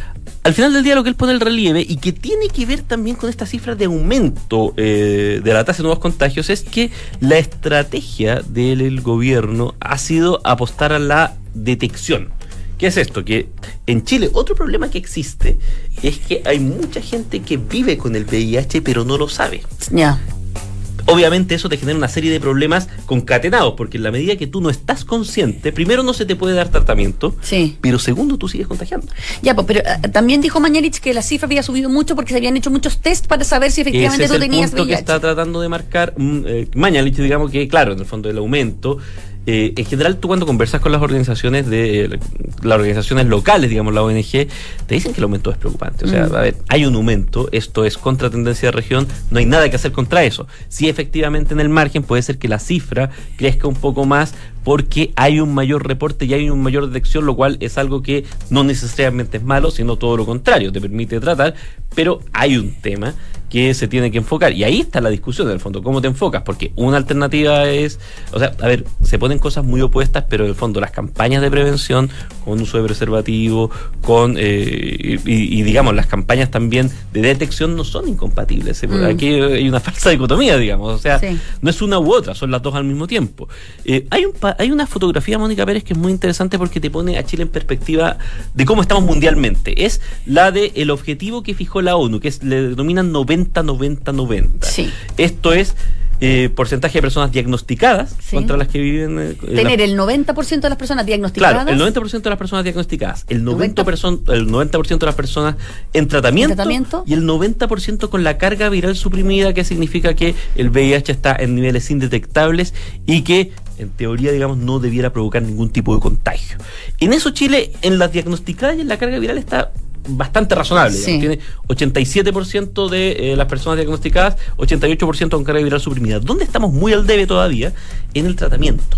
Speaker 12: Al final del día lo que él pone el relieve, y que tiene que ver también con esta cifra de aumento eh, de la tasa de nuevos contagios, es que la estrategia del gobierno ha sido apostar a la detección. ¿Qué es esto? Que en Chile otro problema que existe es que hay mucha gente que vive con el V I H pero no lo sabe.
Speaker 1: Ya. Yeah.
Speaker 12: Obviamente eso te genera una serie de problemas concatenados, porque en la medida que tú no estás consciente, primero no se te puede dar tratamiento,
Speaker 1: sí.
Speaker 12: pero segundo tú sigues contagiando.
Speaker 1: Ya, pues, pero uh, también dijo Mañalich que la cifra había subido mucho porque se habían hecho muchos test para saber si efectivamente
Speaker 12: Ese
Speaker 1: tú tenías
Speaker 12: punto
Speaker 1: V I H.
Speaker 12: Que está tratando de marcar mm, eh, Mañalich, digamos que claro, en el fondo el aumento. Eh, en general, tú cuando conversas con las organizaciones de eh, las organizaciones locales, digamos la O N G, te dicen que el aumento es preocupante. O sea, mm. a ver, hay un aumento, esto es contra tendencia de región, no hay nada que hacer contra eso. Sí, efectivamente en el margen puede ser que la cifra crezca un poco más porque hay un mayor reporte y hay una mayor detección, lo cual es algo que no necesariamente es malo, sino todo lo contrario, te permite tratar, pero hay un tema que se tiene que enfocar, y ahí está la discusión en el fondo, ¿cómo te enfocas? Porque una alternativa es, o sea, a ver, se ponen cosas muy opuestas, pero en el fondo las campañas de prevención con uso de preservativo, con eh, y, y digamos las campañas también de detección no son incompatibles. Mm. Aquí hay una falsa dicotomía, digamos, o sea, sí. no es una u otra, son las dos al mismo tiempo. Eh, hay un hay una fotografía, Mónica Pérez, que es muy interesante porque te pone a Chile en perspectiva de cómo estamos mundialmente. Es la de el objetivo que fijó la ONU, que es, le denominan noventa noventa noventa.
Speaker 1: Sí.
Speaker 12: Esto es eh, porcentaje de personas diagnosticadas, sí. contra las que viven. Eh,
Speaker 1: Tener
Speaker 12: la...
Speaker 1: el noventa por ciento de las personas diagnosticadas.
Speaker 12: Claro, el noventa por ciento de las personas diagnosticadas, el noventa por ciento, el noventa por ciento de las personas en tratamiento, ¿En tratamiento? y el noventa por ciento con la carga viral suprimida, que significa que el V I H está en niveles indetectables y que en teoría, digamos, no debiera provocar ningún tipo de contagio. En eso Chile, en las diagnosticadas y en la carga viral está bastante razonable. Sí. Tiene ochenta y siete por ciento de eh, las personas diagnosticadas, ochenta y ocho por ciento con carga viral suprimida. ¿Dónde estamos muy al debe todavía? En el tratamiento.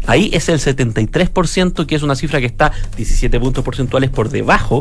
Speaker 12: Ahí es el setenta y tres por ciento, que es una cifra que está diecisiete puntos porcentuales por debajo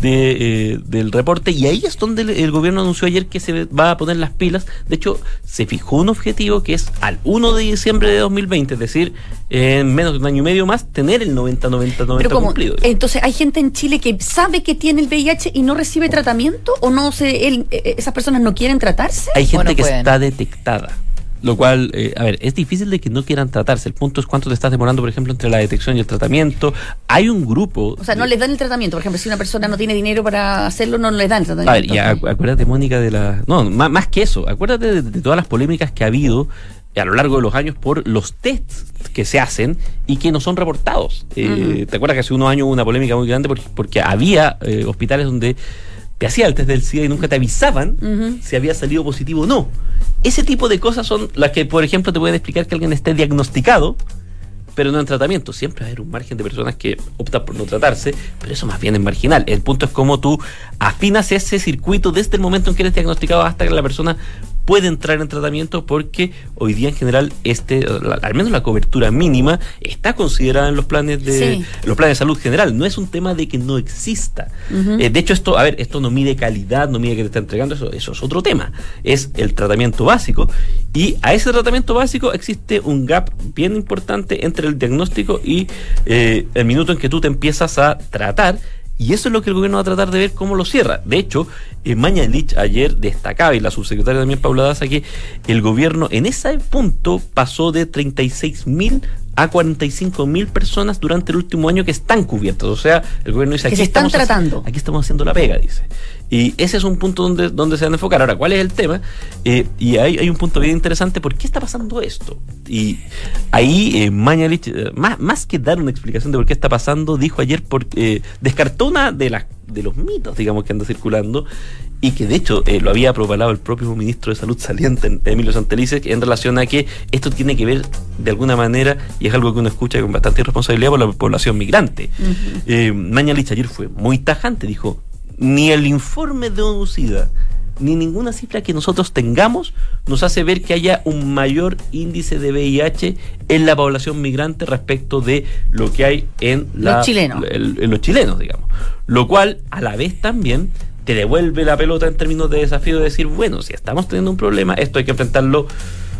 Speaker 12: de, eh, del reporte, y ahí es donde el, el gobierno anunció ayer que se va a poner las pilas. De hecho, se fijó un objetivo que es al primero de diciembre de dos mil veinte, es decir, en menos de un año y medio más, tener el noventa noventa noventa cumplido.
Speaker 1: Entonces, ¿hay gente en Chile que sabe que tiene el V I H y no recibe tratamiento? ¿O no se, él, esas personas no quieren tratarse?
Speaker 12: Hay gente
Speaker 1: no
Speaker 12: que
Speaker 1: pueden?
Speaker 12: está detectada. Lo cual, eh, a ver, es difícil de que no quieran tratarse. El punto es cuánto te estás demorando, por ejemplo, entre la detección y el tratamiento. Hay un grupo...
Speaker 1: O sea, no
Speaker 12: de...
Speaker 1: les dan el tratamiento. Por ejemplo, si una persona no tiene dinero para hacerlo, no les dan el tratamiento.
Speaker 12: A ver, y acu- acuérdate, Mónica, de la... No, más, más que eso. Acuérdate de, de todas las polémicas que ha habido a lo largo de los años por los tests que se hacen y que no son reportados. Eh, uh-huh. ¿Te acuerdas que hace unos años hubo una polémica muy grande porque, porque había eh, hospitales donde te hacía el test del SIDA y nunca te avisaban uh-huh. si había salido positivo o no? Ese tipo de cosas son las que, por ejemplo, te pueden explicar que alguien esté diagnosticado pero no en tratamiento. Siempre va a haber un margen de personas que optan por no tratarse, pero eso más bien es marginal. El punto es cómo tú afinas ese circuito desde el momento en que eres diagnosticado hasta que la persona puede entrar en tratamiento, porque hoy día en general este, la, al menos la cobertura mínima está considerada en los planes de sí. los planes de salud general. No es un tema de que no exista. Uh-huh. Eh, de hecho, esto, a ver, esto no mide calidad, no mide que te está entregando, eso, eso es otro tema. Es el tratamiento básico, y a ese tratamiento básico existe un gap bien importante entre el diagnóstico y eh, el minuto en que tú te empiezas a tratar. Y eso es lo que el gobierno va a tratar de ver cómo lo cierra. De hecho, eh, Mañalich ayer destacaba, y la subsecretaria también, Paula Daza, que el gobierno en ese punto pasó de treinta y seis mil a cuarenta y cinco mil personas durante el último año que están cubiertas. O sea, el gobierno dice,
Speaker 1: que
Speaker 12: aquí
Speaker 1: se están
Speaker 12: estamos
Speaker 1: tratando.
Speaker 12: Aquí estamos haciendo la pega, dice. Y ese es un punto donde, donde se van a enfocar. Ahora, ¿cuál es el tema? Eh, y hay, hay un punto bien interesante. ¿Por qué está pasando esto? Y ahí eh, Mañalich, eh, más, más que dar una explicación de por qué está pasando, dijo ayer, porque eh, descartó una de las de los mitos, digamos, que anda circulando, y que de hecho eh, lo había propalado el propio ministro de Salud saliente, Emilio Santelices, en relación a que esto tiene que ver de alguna manera, y es algo que uno escucha con bastante irresponsabilidad, por la población migrante. Uh-huh. eh, Mañalich ayer fue muy tajante, dijo: ni el informe de ONU-SIDA ni ninguna cifra que nosotros tengamos nos hace ver que haya un mayor índice de V I H en la población migrante respecto de lo que hay en la,
Speaker 1: los chilenos.
Speaker 12: El, en los chilenos, digamos. Lo cual, a la vez, también te devuelve la pelota en términos de desafío de decir, bueno, si estamos teniendo un problema, esto hay que enfrentarlo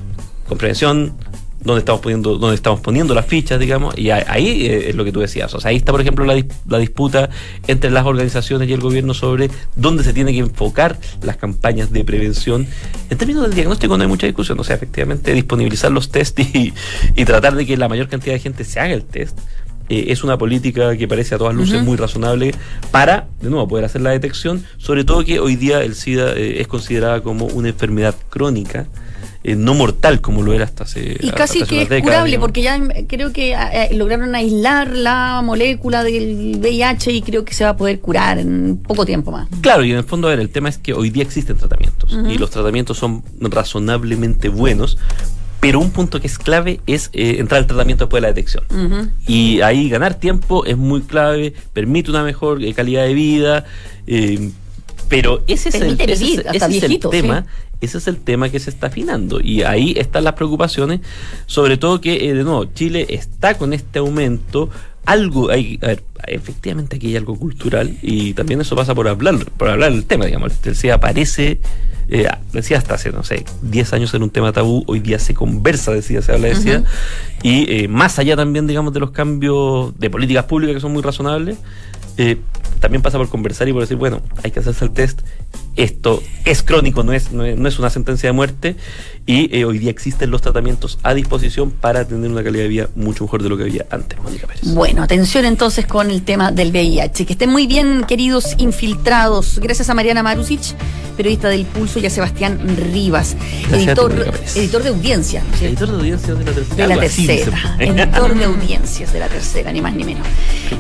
Speaker 12: con prevención, donde estamos poniendo donde estamos poniendo las fichas, digamos, y ahí eh, es lo que tú decías. O sea, ahí está, por ejemplo, la, la disputa entre las organizaciones y el gobierno sobre dónde se tiene que enfocar las campañas de prevención. En términos del diagnóstico no hay mucha discusión. O sea, efectivamente, disponibilizar los test y, y tratar de que la mayor cantidad de gente se haga el test eh, es una política que parece a todas luces uh-huh. muy razonable para, de nuevo, poder hacer la detección, sobre todo que hoy día el SIDA eh, es considerada como una enfermedad crónica, Eh, no mortal como lo era hasta hace
Speaker 1: y casi
Speaker 12: hasta
Speaker 1: que es
Speaker 12: décadas,
Speaker 1: curable,
Speaker 12: digamos.
Speaker 1: porque ya creo que eh, lograron aislar la molécula del V I H y creo que se va a poder curar en poco tiempo más.
Speaker 12: Claro, y en el fondo, a ver, el tema es que hoy día existen tratamientos uh-huh. y los tratamientos son razonablemente buenos, pero un punto que es clave es eh, entrar al tratamiento después de la detección. Uh-huh. Y ahí ganar tiempo es muy clave, permite una mejor eh, calidad de vida, eh, pero ese es
Speaker 1: permite
Speaker 12: el, ese
Speaker 1: vivir,
Speaker 12: es,
Speaker 1: hasta
Speaker 12: ese
Speaker 1: viejito,
Speaker 12: es el tema.
Speaker 1: sí.
Speaker 12: Ese es el tema que se está afinando, y ahí están las preocupaciones, sobre todo que, eh, de nuevo, Chile está con este aumento. Algo, hay, a ver, efectivamente aquí hay algo cultural, y también eso pasa por hablar por hablar del tema, digamos. El SIDA aparece, eh, decía hasta hace, no sé, diez años era un tema tabú, hoy día se conversa de SIDA, se habla de SIDA, uh-huh. y eh, más allá también, digamos, de los cambios de políticas públicas que son muy razonables, eh, también pasa por conversar y por decir, bueno, hay que hacerse el test, esto es crónico, no es, no es, no es una sentencia de muerte, y eh, hoy día existen los tratamientos a disposición para tener una calidad de vida mucho mejor de lo que había antes, Mónica Pérez.
Speaker 1: Bueno, atención entonces con el tema del V I H. Que estén muy bien, queridos infiltrados. Gracias a Mariana Marusic, periodista del Pulso, y a Sebastián Rivas, editor, editor de audiencia. ¿Sí?
Speaker 12: Editor de audiencias de la tercera.
Speaker 1: De la tercera. Editor de audiencias de la tercera, ni más ni menos.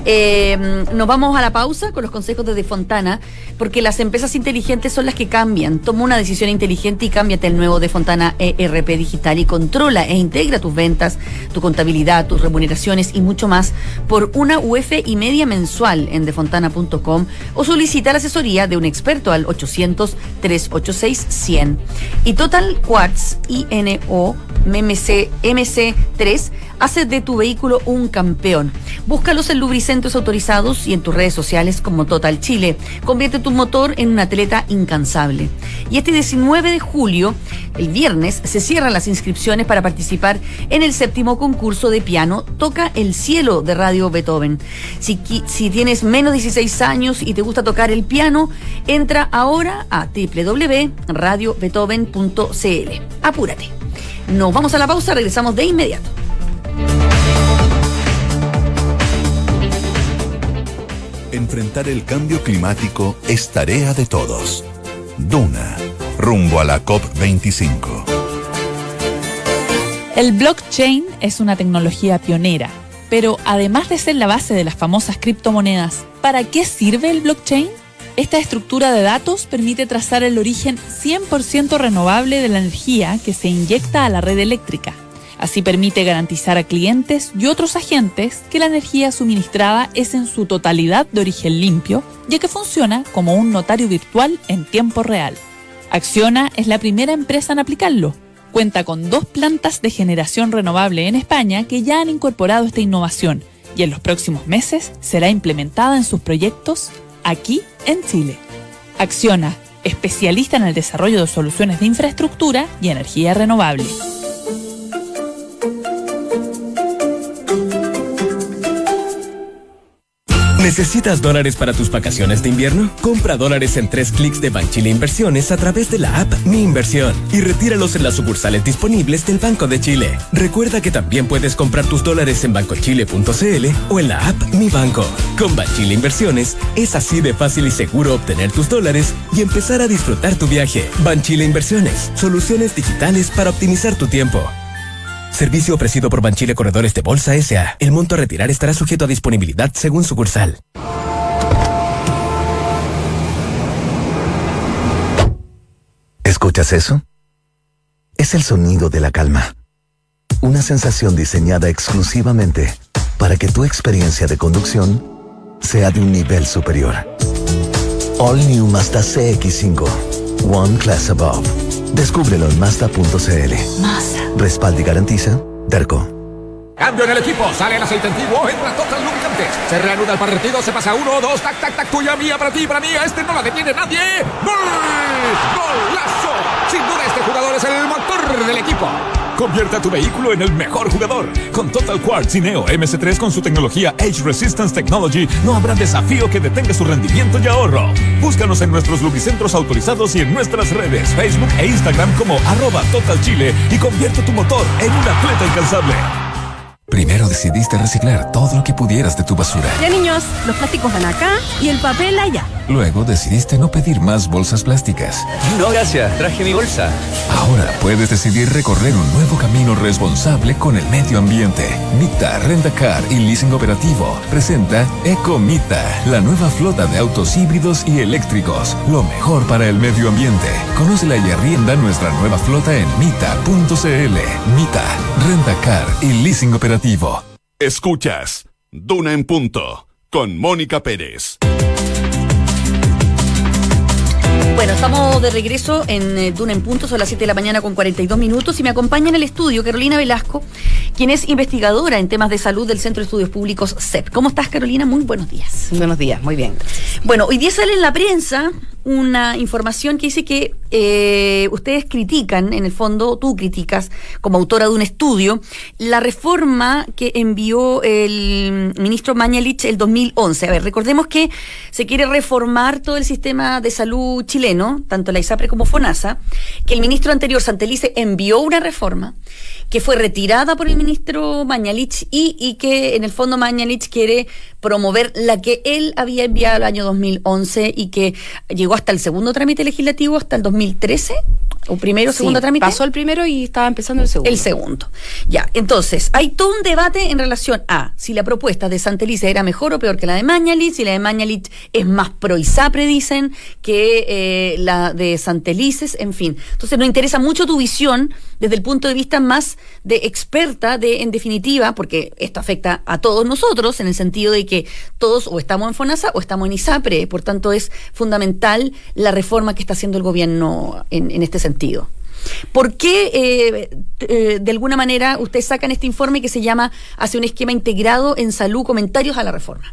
Speaker 1: Eh, nos vamos a la pausa con los consejos de De Fontana, porque las empresas inteligentes son las que cambian. Toma una decisión inteligente y cámbiate el nuevo De Fontana E R P Digital y controla e integra tus ventas, tu contabilidad, tus remuneraciones y mucho más por una U F y media mensual en defontana punto com, o solicita la asesoría de un experto al ochocientos, trescientos ochenta y seis, cien. Y Total Quartz I N O M C, M C tres hace de tu vehículo un campeón. Búscalos en lubricentros autorizados y en tus redes sociales como Total Chile. Convierte tu motor en un atleta incansable. Y este diecinueve de julio, el viernes, se cierran las inscripciones para participar en el séptimo concurso de piano Toca el Cielo de Radio Beethoven. Si, si tienes menos de dieciséis años y te gusta tocar el piano, entra ahora a doble u doble u doble u punto radio beethoven punto c l. Apúrate. Nos vamos a la pausa, regresamos de inmediato.
Speaker 3: Enfrentar el cambio climático es tarea de todos. Duna, rumbo a la COP veinticinco.
Speaker 14: El blockchain es una tecnología pionera, pero además de ser la base de las famosas criptomonedas, ¿para qué sirve el blockchain? Esta estructura de datos permite trazar el origen cien por ciento renovable de la energía que se inyecta a la red eléctrica. Así permite garantizar a clientes y otros agentes que la energía suministrada es en su totalidad de origen limpio, ya que funciona como un notario virtual en tiempo real. Acciona es la primera empresa en aplicarlo. Cuenta con dos plantas de generación renovable en España que ya han incorporado esta innovación y en los próximos meses será implementada en sus proyectos aquí en Chile. Acciona, especialista en el desarrollo de soluciones de infraestructura y energía renovable.
Speaker 5: ¿Necesitas dólares para tus vacaciones de invierno? Compra dólares en tres clics de Banchile Inversiones a través de la app Mi Inversión y retíralos en las sucursales disponibles del Banco de Chile. Recuerda que también puedes comprar tus dólares en bancochile punto c l o en la app Mi Banco. Con Banchile Inversiones es así de fácil y seguro obtener tus dólares y empezar a disfrutar tu viaje. Banchile Inversiones, soluciones digitales para optimizar tu tiempo. Servicio ofrecido por Banchile Corredores de Bolsa S A El monto a retirar estará sujeto a disponibilidad según sucursal.
Speaker 15: ¿Escuchas eso? Es el sonido de la calma. Una sensación diseñada exclusivamente para que tu experiencia de conducción sea de un nivel superior. All New Mazda C X cinco. One Class Above. Descúbrelo en Mazda punto c l. Mazda. Respalda y garantiza Derco.
Speaker 16: Cambio en el equipo, sale el aceite antiguo, entra Total Lubricantes. Se reanuda el partido, se pasa uno, dos, tac, tac, tac, tuya, mía, para ti, para mí, a este no la detiene nadie. ¡Gol! ¡Golazo! Sin duda este jugador es el motor del equipo. Convierte a tu vehículo en el mejor jugador. Con Total Quartz y Neo M C tres con su tecnología Age Resistance Technology, no habrá desafío que detenga su rendimiento y ahorro. Búscanos en nuestros lubricentros autorizados y en nuestras redes, Facebook e Instagram como arroba Total Chile y convierte tu motor en un atleta incansable.
Speaker 17: Primero decidiste reciclar todo lo que pudieras de tu basura.
Speaker 18: Ya, niños, los plásticos van acá y el papel allá.
Speaker 17: Luego decidiste no pedir más bolsas plásticas.
Speaker 19: No, gracias, traje mi bolsa.
Speaker 17: Ahora puedes decidir recorrer un nuevo camino responsable con el medio ambiente. Mita, Rentacar y Leasing Operativo presenta Ecomita, la nueva flota de autos híbridos y eléctricos. Lo mejor para el medio ambiente. Conócela y arrienda nuestra nueva flota en mita punto c l. Mita, Rentacar y Leasing Operativo.
Speaker 3: Escuchas Duna en Punto con Mónica Pérez.
Speaker 1: Bueno, estamos de regreso en eh, Duna en Punto, son las siete de la mañana con cuarenta y dos minutos y me acompaña en el estudio Carolina Velasco, quien es investigadora en temas de salud del Centro de Estudios Públicos C E P. ¿Cómo estás, Carolina? Muy buenos días.
Speaker 20: Buenos días, muy bien.
Speaker 1: Bueno, hoy día sale en la prensa una información que dice que eh, ustedes critican, en el fondo, tú criticas como autora de un estudio, la reforma que envió el ministro Mañalich el dos mil once. A ver, recordemos que se quiere reformar todo el sistema de salud chileno, tanto la ISAPRE como FONASA, que el ministro anterior, Santelice, envió una reforma que fue retirada por el ministro Mañalich y, y que en el fondo Mañalich quiere promover la que él había enviado el año dos mil once y que llegó hasta el segundo trámite legislativo, hasta el dos mil trece, o primero,
Speaker 20: sí,
Speaker 1: segundo trámite.
Speaker 20: Pasó el primero y estaba empezando el segundo.
Speaker 1: El segundo. Ya, entonces, hay todo un debate en relación a si la propuesta de Santelice era mejor o peor que la de Mañalich, si la de Mañalich es más pro ISAPRE, dicen, que eh, la de Santelices, en fin. Entonces, nos interesa mucho tu visión desde el punto de vista más de experta, de, en definitiva, porque esto afecta a todos nosotros, en el sentido de que todos o estamos en FONASA o estamos en ISAPRE, por tanto es fundamental la reforma que está haciendo el gobierno en, en este sentido. ¿Por qué, eh, eh, de alguna manera, ustedes sacan este informe que se llama Hacia un esquema integrado en salud, comentarios a la reforma?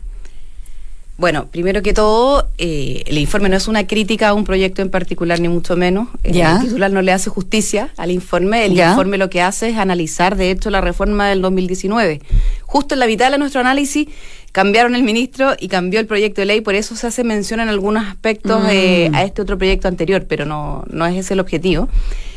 Speaker 20: Bueno, primero que todo, eh, el informe no es una crítica a un proyecto en particular, ni mucho menos.
Speaker 1: Ya.
Speaker 20: El titular no le hace justicia al informe. El
Speaker 1: Ya.
Speaker 20: informe lo que hace es analizar, de hecho, la reforma del dos mil diecinueve. Justo en la mitad de nuestro análisis cambiaron el ministro y cambió el proyecto de ley, por eso se hace mención en algunos aspectos
Speaker 1: Mm.
Speaker 20: eh, a este otro proyecto anterior, pero no, no es ese el objetivo.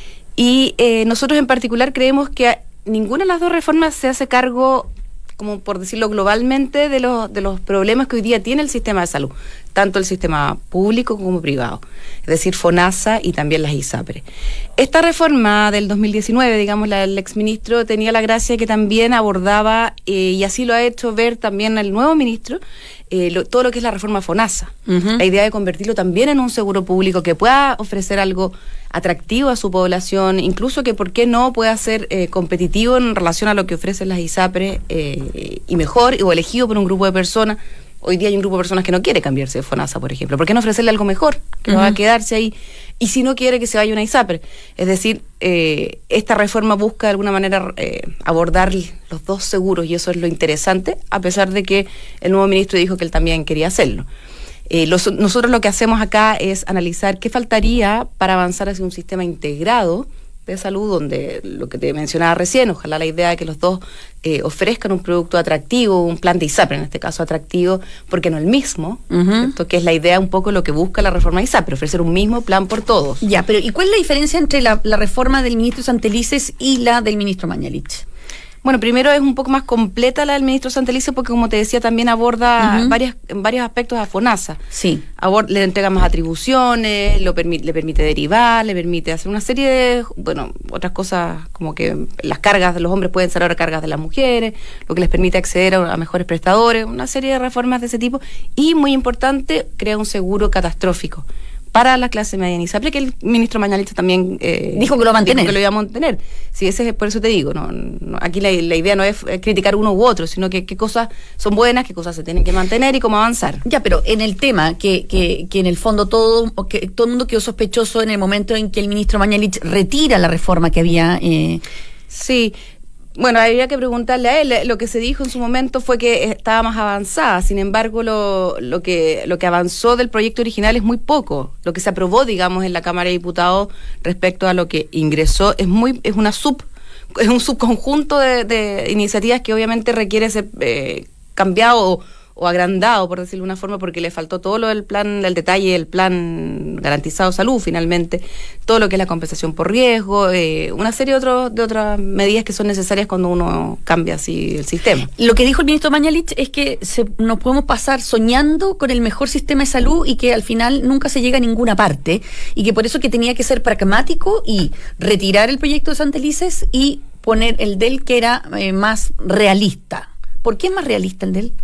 Speaker 20: Y eh, nosotros en particular creemos que ninguna de las dos reformas se hace cargo, como por decirlo globalmente, de los, de los problemas que hoy día tiene el sistema de salud, tanto el sistema público como privado, es decir, FONASA y también las ISAPRE. Esta reforma del dos mil diecinueve, digamos, la del exministro tenía la gracia que también abordaba, eh, y así lo ha hecho ver también el nuevo ministro, eh, lo, todo lo que es la reforma FONASA.
Speaker 1: Uh-huh.
Speaker 20: La idea de convertirlo también en un seguro público que pueda ofrecer algo atractivo a su población, incluso que por qué no pueda ser eh, competitivo en relación a lo que ofrecen las ISAPRE eh, y mejor, o elegido por un grupo de personas. Hoy día hay un grupo de personas que no quiere cambiarse de FONASA, por ejemplo. ¿Por qué no ofrecerle algo mejor? Que
Speaker 1: Uh-huh.
Speaker 20: va a quedarse ahí. Y si no quiere, que se vaya a una ISAPRE. Es decir, eh, esta reforma busca de alguna manera eh, abordar los dos seguros, y eso es lo interesante, a pesar de que el nuevo ministro dijo que él también quería hacerlo. Eh, los, nosotros lo que hacemos acá es analizar qué faltaría para avanzar hacia un sistema integrado de salud, donde lo que te mencionaba recién, ojalá la idea de que los dos eh, ofrezcan un producto atractivo, un plan de ISAPRE en este caso atractivo, porque no el mismo,
Speaker 1: Uh-huh.
Speaker 20: ¿cierto? Que es la idea un poco lo que busca la reforma de ISAPRE, ofrecer un mismo plan por todos.
Speaker 1: Ya, pero ¿y cuál es la diferencia entre la, la reforma del ministro Santelices y la del ministro Mañalich?
Speaker 20: Bueno, primero es un poco más completa la del ministro Santelices porque, como te decía, también aborda
Speaker 1: Uh-huh.
Speaker 20: varias, en varios aspectos a FONASA.
Speaker 1: Sí.
Speaker 20: Abor- le entrega más atribuciones, lo permi- le permite derivar, le permite hacer una serie de, bueno, otras cosas como que las cargas de los hombres pueden ser ahora cargas de las mujeres, lo que les permite acceder a, a mejores prestadores, una serie de reformas de ese tipo. Y, muy importante, crea un seguro catastrófico para la clase media en ISAPRE, que el ministro Mañalich también eh,
Speaker 1: Dijo que lo va a mantener.
Speaker 20: dijo que lo iba a mantener. Sí, ese es, por eso te digo, no, no, aquí la, la idea no es eh, criticar uno u otro, sino que qué cosas son buenas, qué cosas se tienen que mantener y cómo avanzar.
Speaker 1: Ya, pero en el tema que, que, que en el fondo todo, que todo el mundo quedó sospechoso en el momento en que el ministro Mañalich retira la reforma que había. Eh...
Speaker 20: Sí. Bueno, habría que preguntarle a él. Lo que se dijo en su momento fue que estaba más avanzada. Sin embargo, lo, lo que lo que avanzó del proyecto original es muy poco. Lo que se aprobó, digamos, en la Cámara de Diputados respecto a lo que ingresó es muy es una sub es un subconjunto de, de iniciativas que obviamente requiere ser eh, cambiado o, o agrandado, por decirlo de una forma, porque le faltó todo lo del plan, del detalle del plan garantizado salud, finalmente, todo lo que es la compensación por riesgo, eh, una serie de, otros, de otras medidas que son necesarias cuando uno cambia así el sistema.
Speaker 1: Lo que dijo el ministro Mañalich es que se, nos podemos pasar soñando con el mejor sistema de salud y que al final nunca se llega a ninguna parte, y que por eso que tenía que ser pragmático y retirar el proyecto de Santelices y poner el del que era eh, más realista. ¿Por qué es más realista el del?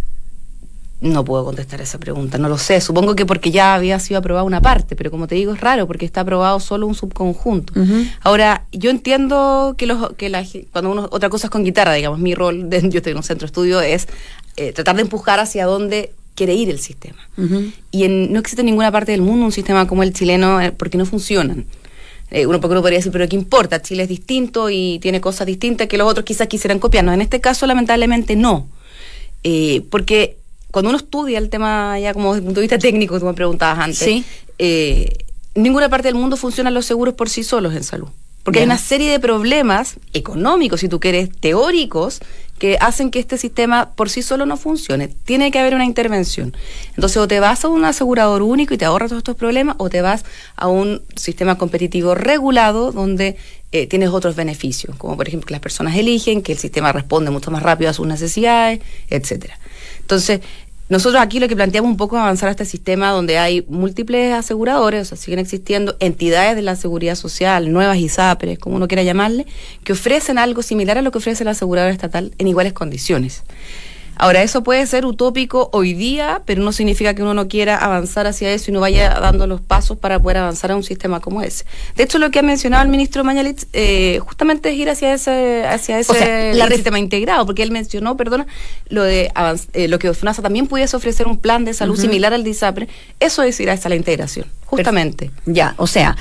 Speaker 20: No puedo contestar esa pregunta, no lo sé. Supongo que porque ya había sido aprobada una parte, pero como te digo, es raro porque está aprobado solo un subconjunto.
Speaker 1: Uh-huh.
Speaker 20: Ahora, yo entiendo que los que la, cuando uno, otra cosa es con guitarra, digamos, mi rol, de, yo estoy en un centro de estudio, es eh, tratar de empujar hacia dónde quiere ir el sistema.
Speaker 1: Uh-huh.
Speaker 20: Y en, no existe en ninguna parte del mundo un sistema como el chileno eh, porque no funcionan. Eh, uno, porque uno podría decir, pero ¿qué importa? Chile es distinto y tiene cosas distintas que los otros quizás quisieran copiarnos. En este caso, lamentablemente, no. Eh, porque cuando uno estudia el tema ya como desde el punto de vista técnico, que tú me preguntabas antes,
Speaker 1: sí.
Speaker 20: eh, en ninguna parte del mundo funcionan los seguros por sí solos en salud. Porque
Speaker 1: Bien.
Speaker 20: hay una serie de problemas económicos, si tú quieres, teóricos, que hacen que este sistema por sí solo no funcione. Tiene que haber una intervención. Entonces, o te vas a un asegurador único y te ahorras todos estos problemas, o te vas a un sistema competitivo regulado donde eh, tienes otros beneficios, como por ejemplo que las personas eligen, que el sistema responde mucho más rápido a sus necesidades, etcétera. Entonces, nosotros aquí lo que planteamos un poco es avanzar a este sistema donde hay múltiples aseguradores, o sea, siguen existiendo entidades de la seguridad social, nuevas ISAPRES, como uno quiera llamarle, que ofrecen algo similar a lo que ofrece la aseguradora estatal en iguales condiciones. Ahora, eso puede ser utópico hoy día, pero no significa que uno no quiera avanzar hacia eso y no vaya dando los pasos para poder avanzar a un sistema como ese. De hecho, lo que ha mencionado el ministro Mañalich eh, justamente es ir hacia ese, hacia ese
Speaker 1: O sea, la
Speaker 20: el
Speaker 1: ref-
Speaker 20: sistema integrado, porque él mencionó, perdona, lo de avanz- eh, lo que FONASA también pudiese ofrecer un plan de salud
Speaker 1: Uh-huh.
Speaker 20: similar al de ISAPRE. Eso es ir hacia la integración, justamente.
Speaker 1: Ya, o sea,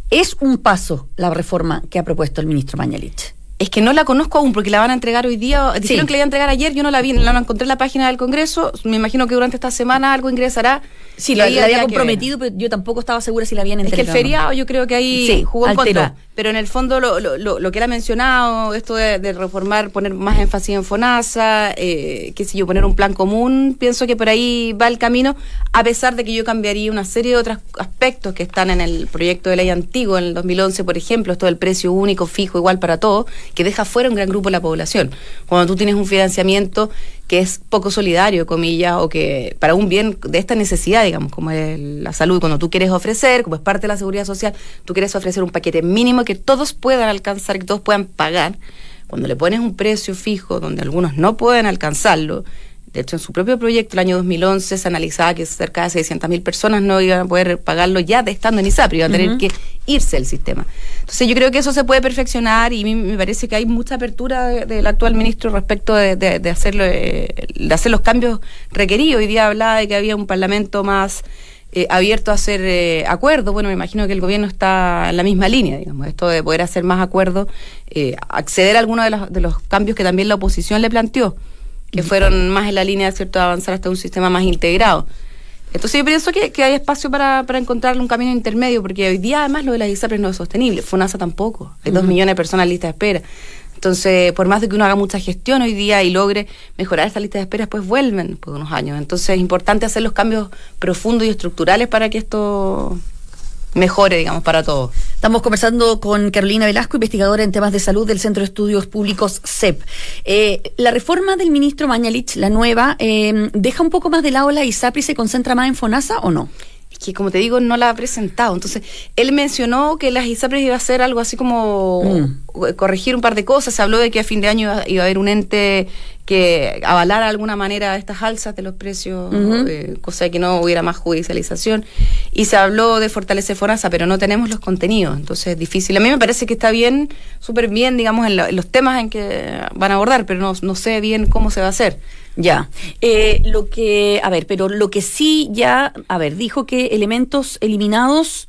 Speaker 1: ¿Es un paso la reforma que ha propuesto el ministro Mañalich?
Speaker 20: Es que no la conozco aún porque la van a entregar hoy día. Dijeron
Speaker 1: Sí.
Speaker 20: que la iban a entregar ayer, yo no la vi, no la encontré en la página del Congreso. Me imagino que durante esta semana algo ingresará.
Speaker 1: Sí,
Speaker 20: Y
Speaker 1: la,
Speaker 20: ahí
Speaker 1: la había
Speaker 20: habría que
Speaker 1: comprometido, pero yo tampoco estaba segura si la habían
Speaker 20: Es que el
Speaker 1: entregado.
Speaker 20: feriado yo creo que ahí
Speaker 1: Sí,
Speaker 20: jugó en
Speaker 1: alteró.
Speaker 20: contra. Pero en el fondo lo, lo, lo, lo que él ha mencionado, esto de, de reformar, poner más énfasis en FONASA, eh, qué sé yo, poner un plan común, pienso que por ahí va el camino, a pesar de que yo cambiaría una serie de otros aspectos que están en el proyecto de ley antiguo, en el dos mil once, por ejemplo, esto del precio único, fijo, igual para todos, que deja fuera un gran grupo de la población. Cuando tú tienes un financiamiento que es poco solidario, comillas, o que para un bien de esta necesidad, digamos, como es la salud, cuando tú quieres ofrecer, como es parte de la seguridad social, tú quieres ofrecer un paquete mínimo que todos puedan alcanzar, que todos puedan pagar. Cuando le pones un precio fijo donde algunos no pueden alcanzarlo, de hecho en su propio proyecto el año dos mil once se analizaba que cerca de seiscientas mil personas no iban a poder pagarlo ya de estando en ISAPRE, iban a tener
Speaker 1: Ujú.
Speaker 20: que irse del sistema. Entonces yo creo que eso se puede perfeccionar y a mí me parece que hay mucha apertura de- del actual ministro respecto de, de, de, hacerlo, eh, de hacer los cambios requeridos. Hoy día hablaba de que había un parlamento más eh, abierto a hacer eh, acuerdos. Bueno, me imagino que el gobierno está en la misma línea, digamos, esto de poder hacer más acuerdos, eh, acceder a algunos de los, de los cambios que también la oposición le planteó, que fueron más en la línea, ¿cierto?, de avanzar hasta un sistema más integrado. Entonces yo pienso que, que hay espacio para, para encontrar un camino intermedio, porque hoy día además lo de las ISAPRES no es sostenible, FONASA tampoco, hay dos
Speaker 1: Ujú.
Speaker 20: millones de personas en lista de espera. Entonces, por más de que uno haga mucha gestión hoy día y logre mejorar esta lista de espera, pues vuelven después de unos años. Entonces es importante hacer los cambios profundos y estructurales para que esto mejore, digamos, para todos.
Speaker 1: Estamos conversando con Carolina Velasco, investigadora en temas de salud del Centro de Estudios Públicos C E P. Eh, la reforma del ministro Mañalich, la nueva, eh, ¿deja un poco más de lado la ISAPRE y se concentra más en FONASA o no?
Speaker 20: Es que, como te digo, no la ha presentado. Entonces, él mencionó que las ISAPRES iba a hacer algo así como
Speaker 1: Mm.
Speaker 20: corregir un par de cosas. Se habló de que a fin de año iba, iba a haber un ente que avalara de alguna manera estas alzas de los precios,
Speaker 1: Ujú.
Speaker 20: eh, cosa de que no hubiera más judicialización. Y se habló de fortalecer FONASA, pero no tenemos los contenidos. Entonces, es difícil. A mí me parece que está bien, súper bien, digamos, en, lo- en los temas en que van a abordar, pero no, no sé bien cómo se va a hacer.
Speaker 1: Ya, eh, lo que, a ver, pero lo que sí ya, a ver, dijo que elementos eliminados,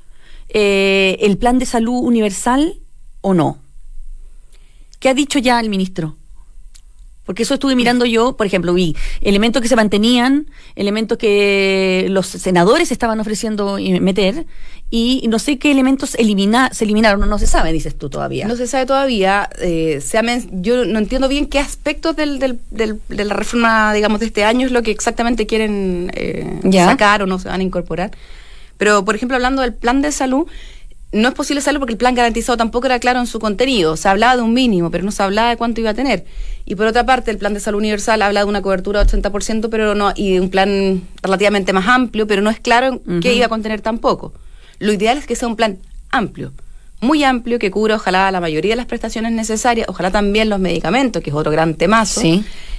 Speaker 1: eh, el plan de salud universal o no. ¿Qué ha dicho ya el ministro? Porque eso estuve mirando yo, por ejemplo, vi elementos que se mantenían, elementos que los senadores estaban ofreciendo eh, meter, y no sé qué elementos elimina, se eliminaron, no, no se sabe, dices tú todavía.
Speaker 20: No se sabe todavía. Eh, se ha men- yo no entiendo bien qué aspectos del, del, del- de la reforma, digamos, de este año es lo que exactamente quieren eh,
Speaker 1: Ya.
Speaker 20: sacar o no se van a incorporar. Pero, por ejemplo, hablando del plan de salud, no es posible hacerlo porque el plan garantizado tampoco era claro en su contenido. Se hablaba de un mínimo, pero no se hablaba de cuánto iba a tener. Y por otra parte, el plan de salud universal habla de una cobertura de ochenta por ciento, pero no, y de un plan relativamente más amplio, pero no es claro en qué
Speaker 1: Ujú.
Speaker 20: iba a contener tampoco. Lo ideal es que sea un plan amplio, muy amplio, que cubra ojalá la mayoría de las prestaciones necesarias, ojalá también los medicamentos, que es otro gran temazo,
Speaker 1: Sí.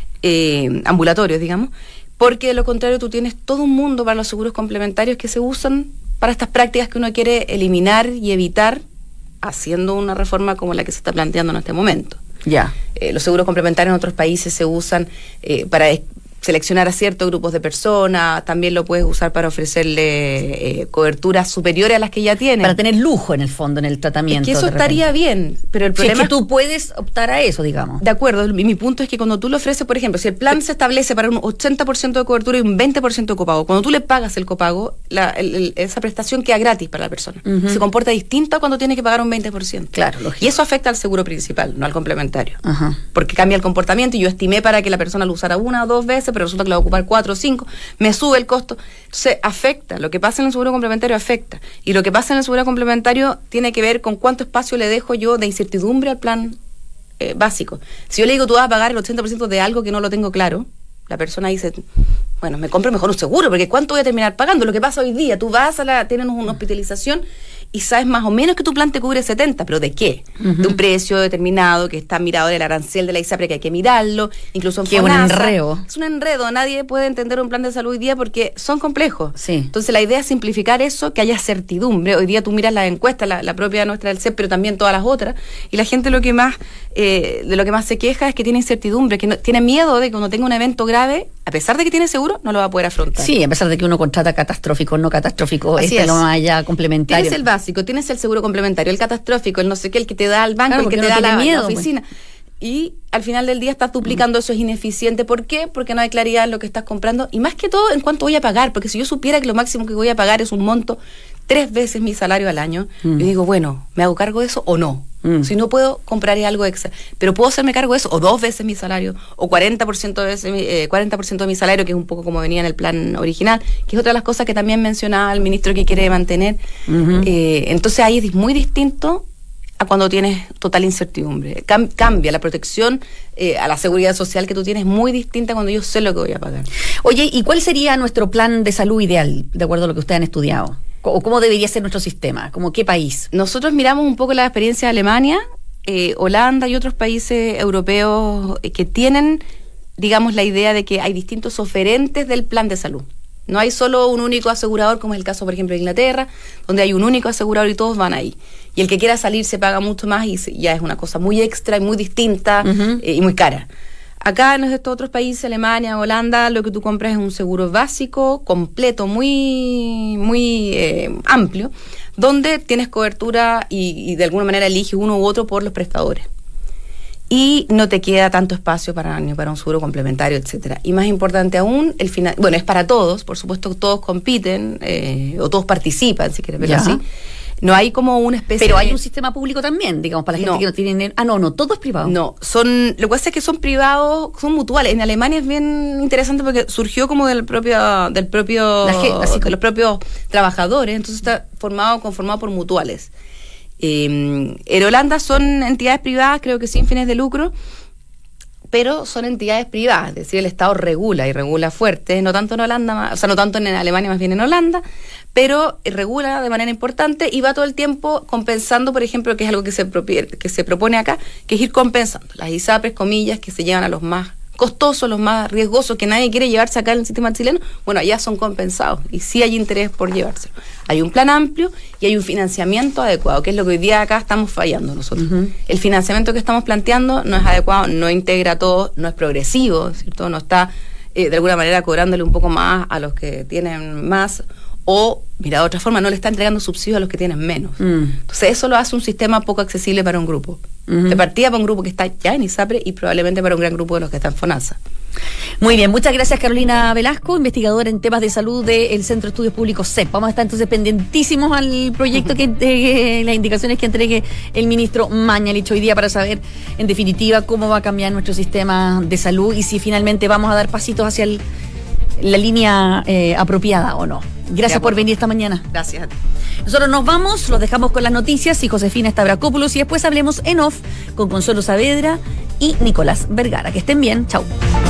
Speaker 20: eh, ambulatorios, digamos, porque de lo contrario tú tienes todo un mundo para los seguros complementarios que se usan para estas prácticas que uno quiere eliminar y evitar haciendo una reforma como la que se está planteando en este momento.
Speaker 1: Ya.
Speaker 20: Eh, los seguros complementarios en otros países se usan eh, para es- seleccionar a ciertos grupos de personas, también lo puedes usar para ofrecerle eh, coberturas superiores a las que ya tienen.
Speaker 1: Para tener lujo en el fondo, en el tratamiento.
Speaker 20: Es que eso
Speaker 1: de repente.
Speaker 20: estaría bien, pero el
Speaker 1: Si es
Speaker 20: problema
Speaker 1: que tú puedes optar a eso, digamos.
Speaker 20: De acuerdo, mi, mi punto es que cuando tú le ofreces, por ejemplo, si el plan se establece para un ochenta por ciento de cobertura y un veinte por ciento de copago, cuando tú le pagas el copago, la, el- el- esa prestación queda gratis para la persona.
Speaker 1: Ujú.
Speaker 20: Se comporta distinto a cuando tiene que pagar un veinte por ciento.
Speaker 1: Claro, lógico.
Speaker 20: Y eso afecta al seguro principal, no al complementario.
Speaker 1: Ajá.
Speaker 20: Porque cambia el comportamiento y yo estimé para que la persona lo usara una o dos veces, pero resulta que lo va a ocupar cuatro o cinco, me sube el costo. Entonces, afecta. Lo que pasa en el seguro complementario afecta. Y lo que pasa en el seguro complementario tiene que ver con cuánto espacio le dejo yo de incertidumbre al plan eh, básico. Si yo le digo, tú vas a pagar el ochenta por ciento de algo que no lo tengo claro, la persona dice, bueno, me compro mejor un seguro, porque ¿cuánto voy a terminar pagando? Lo que pasa hoy día, tú vas a la, tienes una hospitalización y sabes más o menos que tu plan te cubre setenta, pero ¿de qué?
Speaker 1: Ujú.
Speaker 20: De un precio determinado que está mirado en el arancel de la ISAPRE, que hay que mirarlo, incluso en
Speaker 1: Qué un
Speaker 20: FONASA.
Speaker 1: enredo.
Speaker 20: Es un enredo, nadie puede entender un plan de salud hoy día porque son complejos.
Speaker 1: Sí.
Speaker 20: Entonces la idea es simplificar eso, que haya certidumbre. Hoy día tú miras las encuestas, la, la propia nuestra del C E P, pero también todas las otras, y la gente lo que más, eh, de lo que más se queja es que tiene incertidumbre, que no, tiene miedo de que cuando tenga un evento grave, a pesar de que tiene seguro, no lo va a poder afrontar.
Speaker 1: Sí, a pesar de que uno contrata catastrófico, no catastrófico,
Speaker 20: Así
Speaker 1: este
Speaker 20: es.
Speaker 1: lo más allá complementario.
Speaker 20: Tienes el básico. básico, tienes el seguro complementario, el catastrófico, el no sé qué, el que te da al banco,
Speaker 1: claro,
Speaker 20: el que te
Speaker 1: no
Speaker 20: da
Speaker 1: tiene
Speaker 20: la,
Speaker 1: miedo,
Speaker 20: la oficina. Pues. Y al final del día estás duplicando, mm. eso es ineficiente. ¿Por qué? Porque no hay claridad en lo que estás comprando. Y más que todo, en cuánto voy a pagar. Porque si yo supiera que lo máximo que voy a pagar es un monto tres veces mi salario al año, mm. yo digo, bueno, ¿me hago cargo de eso o no? Mm. Si no puedo, compraré algo extra. Pero puedo hacerme cargo de eso, o dos veces mi salario, o cuarenta por ciento de, ese, eh, cuarenta por ciento de mi salario, que es un poco como venía en el plan original, que es otra de las cosas que también mencionaba el ministro que quiere mantener. Mm-hmm. Eh, entonces ahí es muy distinto a cuando tienes total incertidumbre. Cam- cambia la protección eh, a la seguridad social que tú tienes, muy distinta cuando yo sé lo que voy a pagar.
Speaker 1: Oye, ¿y cuál sería nuestro plan de salud ideal, de acuerdo a lo que ustedes han estudiado? ¿O cómo debería ser nuestro sistema? ¿Como qué país?
Speaker 20: Nosotros miramos un poco la experiencia de Alemania, eh, Holanda y otros países europeos eh, que tienen, digamos, la idea de que hay distintos oferentes del plan de salud. No hay solo un único asegurador, como es el caso, por ejemplo, de Inglaterra, donde hay un único asegurador y todos van ahí. Y el que quiera salir se paga mucho más y se, ya es una cosa muy extra y muy distinta, uh-huh. eh, y muy cara. Acá en estos otros países, Alemania, Holanda, lo que tú compras es un seguro básico, completo, muy, muy eh, amplio, donde tienes cobertura y, y de alguna manera eliges uno u otro por los prestadores. Y no te queda tanto espacio para, ni para un seguro complementario, etcétera. Y más importante aún, el final, bueno, es para todos, por supuesto que todos compiten, eh, o todos participan, si quieres verlo así. No hay como una especie
Speaker 1: Pero hay
Speaker 20: de...
Speaker 1: un sistema público también, digamos, para la gente
Speaker 20: no.
Speaker 1: que no tiene... Ah, no, no, todo es privado.
Speaker 20: No, son... Lo que pasa es que son privados, son mutuales. En Alemania es bien interesante porque surgió como del propio... del propio
Speaker 1: la gente, así
Speaker 20: de los propios trabajadores, entonces está formado, conformado por mutuales. Eh, en Holanda son entidades privadas, creo que sin fines de lucro, pero son entidades privadas, es decir, el Estado regula y regula fuerte, no tanto en Holanda, o sea, no tanto en Alemania, más bien en Holanda, pero regula de manera importante y va todo el tiempo compensando, por ejemplo, que es algo que se, propie, que se propone acá, que es ir compensando las ISAPRES, comillas, que se llevan a los más costosos, los más riesgosos, que nadie quiere llevarse acá en el sistema chileno, bueno, allá son compensados y sí hay interés por llevárselo. Hay un plan amplio y hay un financiamiento adecuado, que es lo que hoy día acá estamos fallando nosotros. Uh-huh. El financiamiento que estamos planteando no es adecuado, no integra a todos, no es progresivo, ¿cierto? No está eh, de alguna manera cobrándole un poco más a los que tienen más, o, mira, de otra forma, no le está entregando subsidios a los que tienen menos. Mm. Entonces eso lo hace un sistema poco accesible para un grupo. Uh-huh. De partida para un grupo que está ya en ISAPRE y probablemente para un gran grupo de los que están en FONASA.
Speaker 1: Muy bien, muchas gracias Carolina Velasco, investigadora en temas de salud del Centro de Estudios Públicos C E P. Vamos a estar entonces pendientísimos al proyecto, uh-huh. que entregue, las indicaciones que entregue el ministro Mañalich hoy día para saber, en definitiva, cómo va a cambiar nuestro sistema de salud y si finalmente vamos a dar pasitos hacia el, la línea eh, apropiada o no. Gracias por venir esta mañana.
Speaker 20: Gracias a ti.
Speaker 1: Nosotros nos vamos, los dejamos con las noticias y Josefina Stavrakopoulos y después hablemos en off con Consuelo Saavedra y Nicolás Vergara. Que estén bien, chau.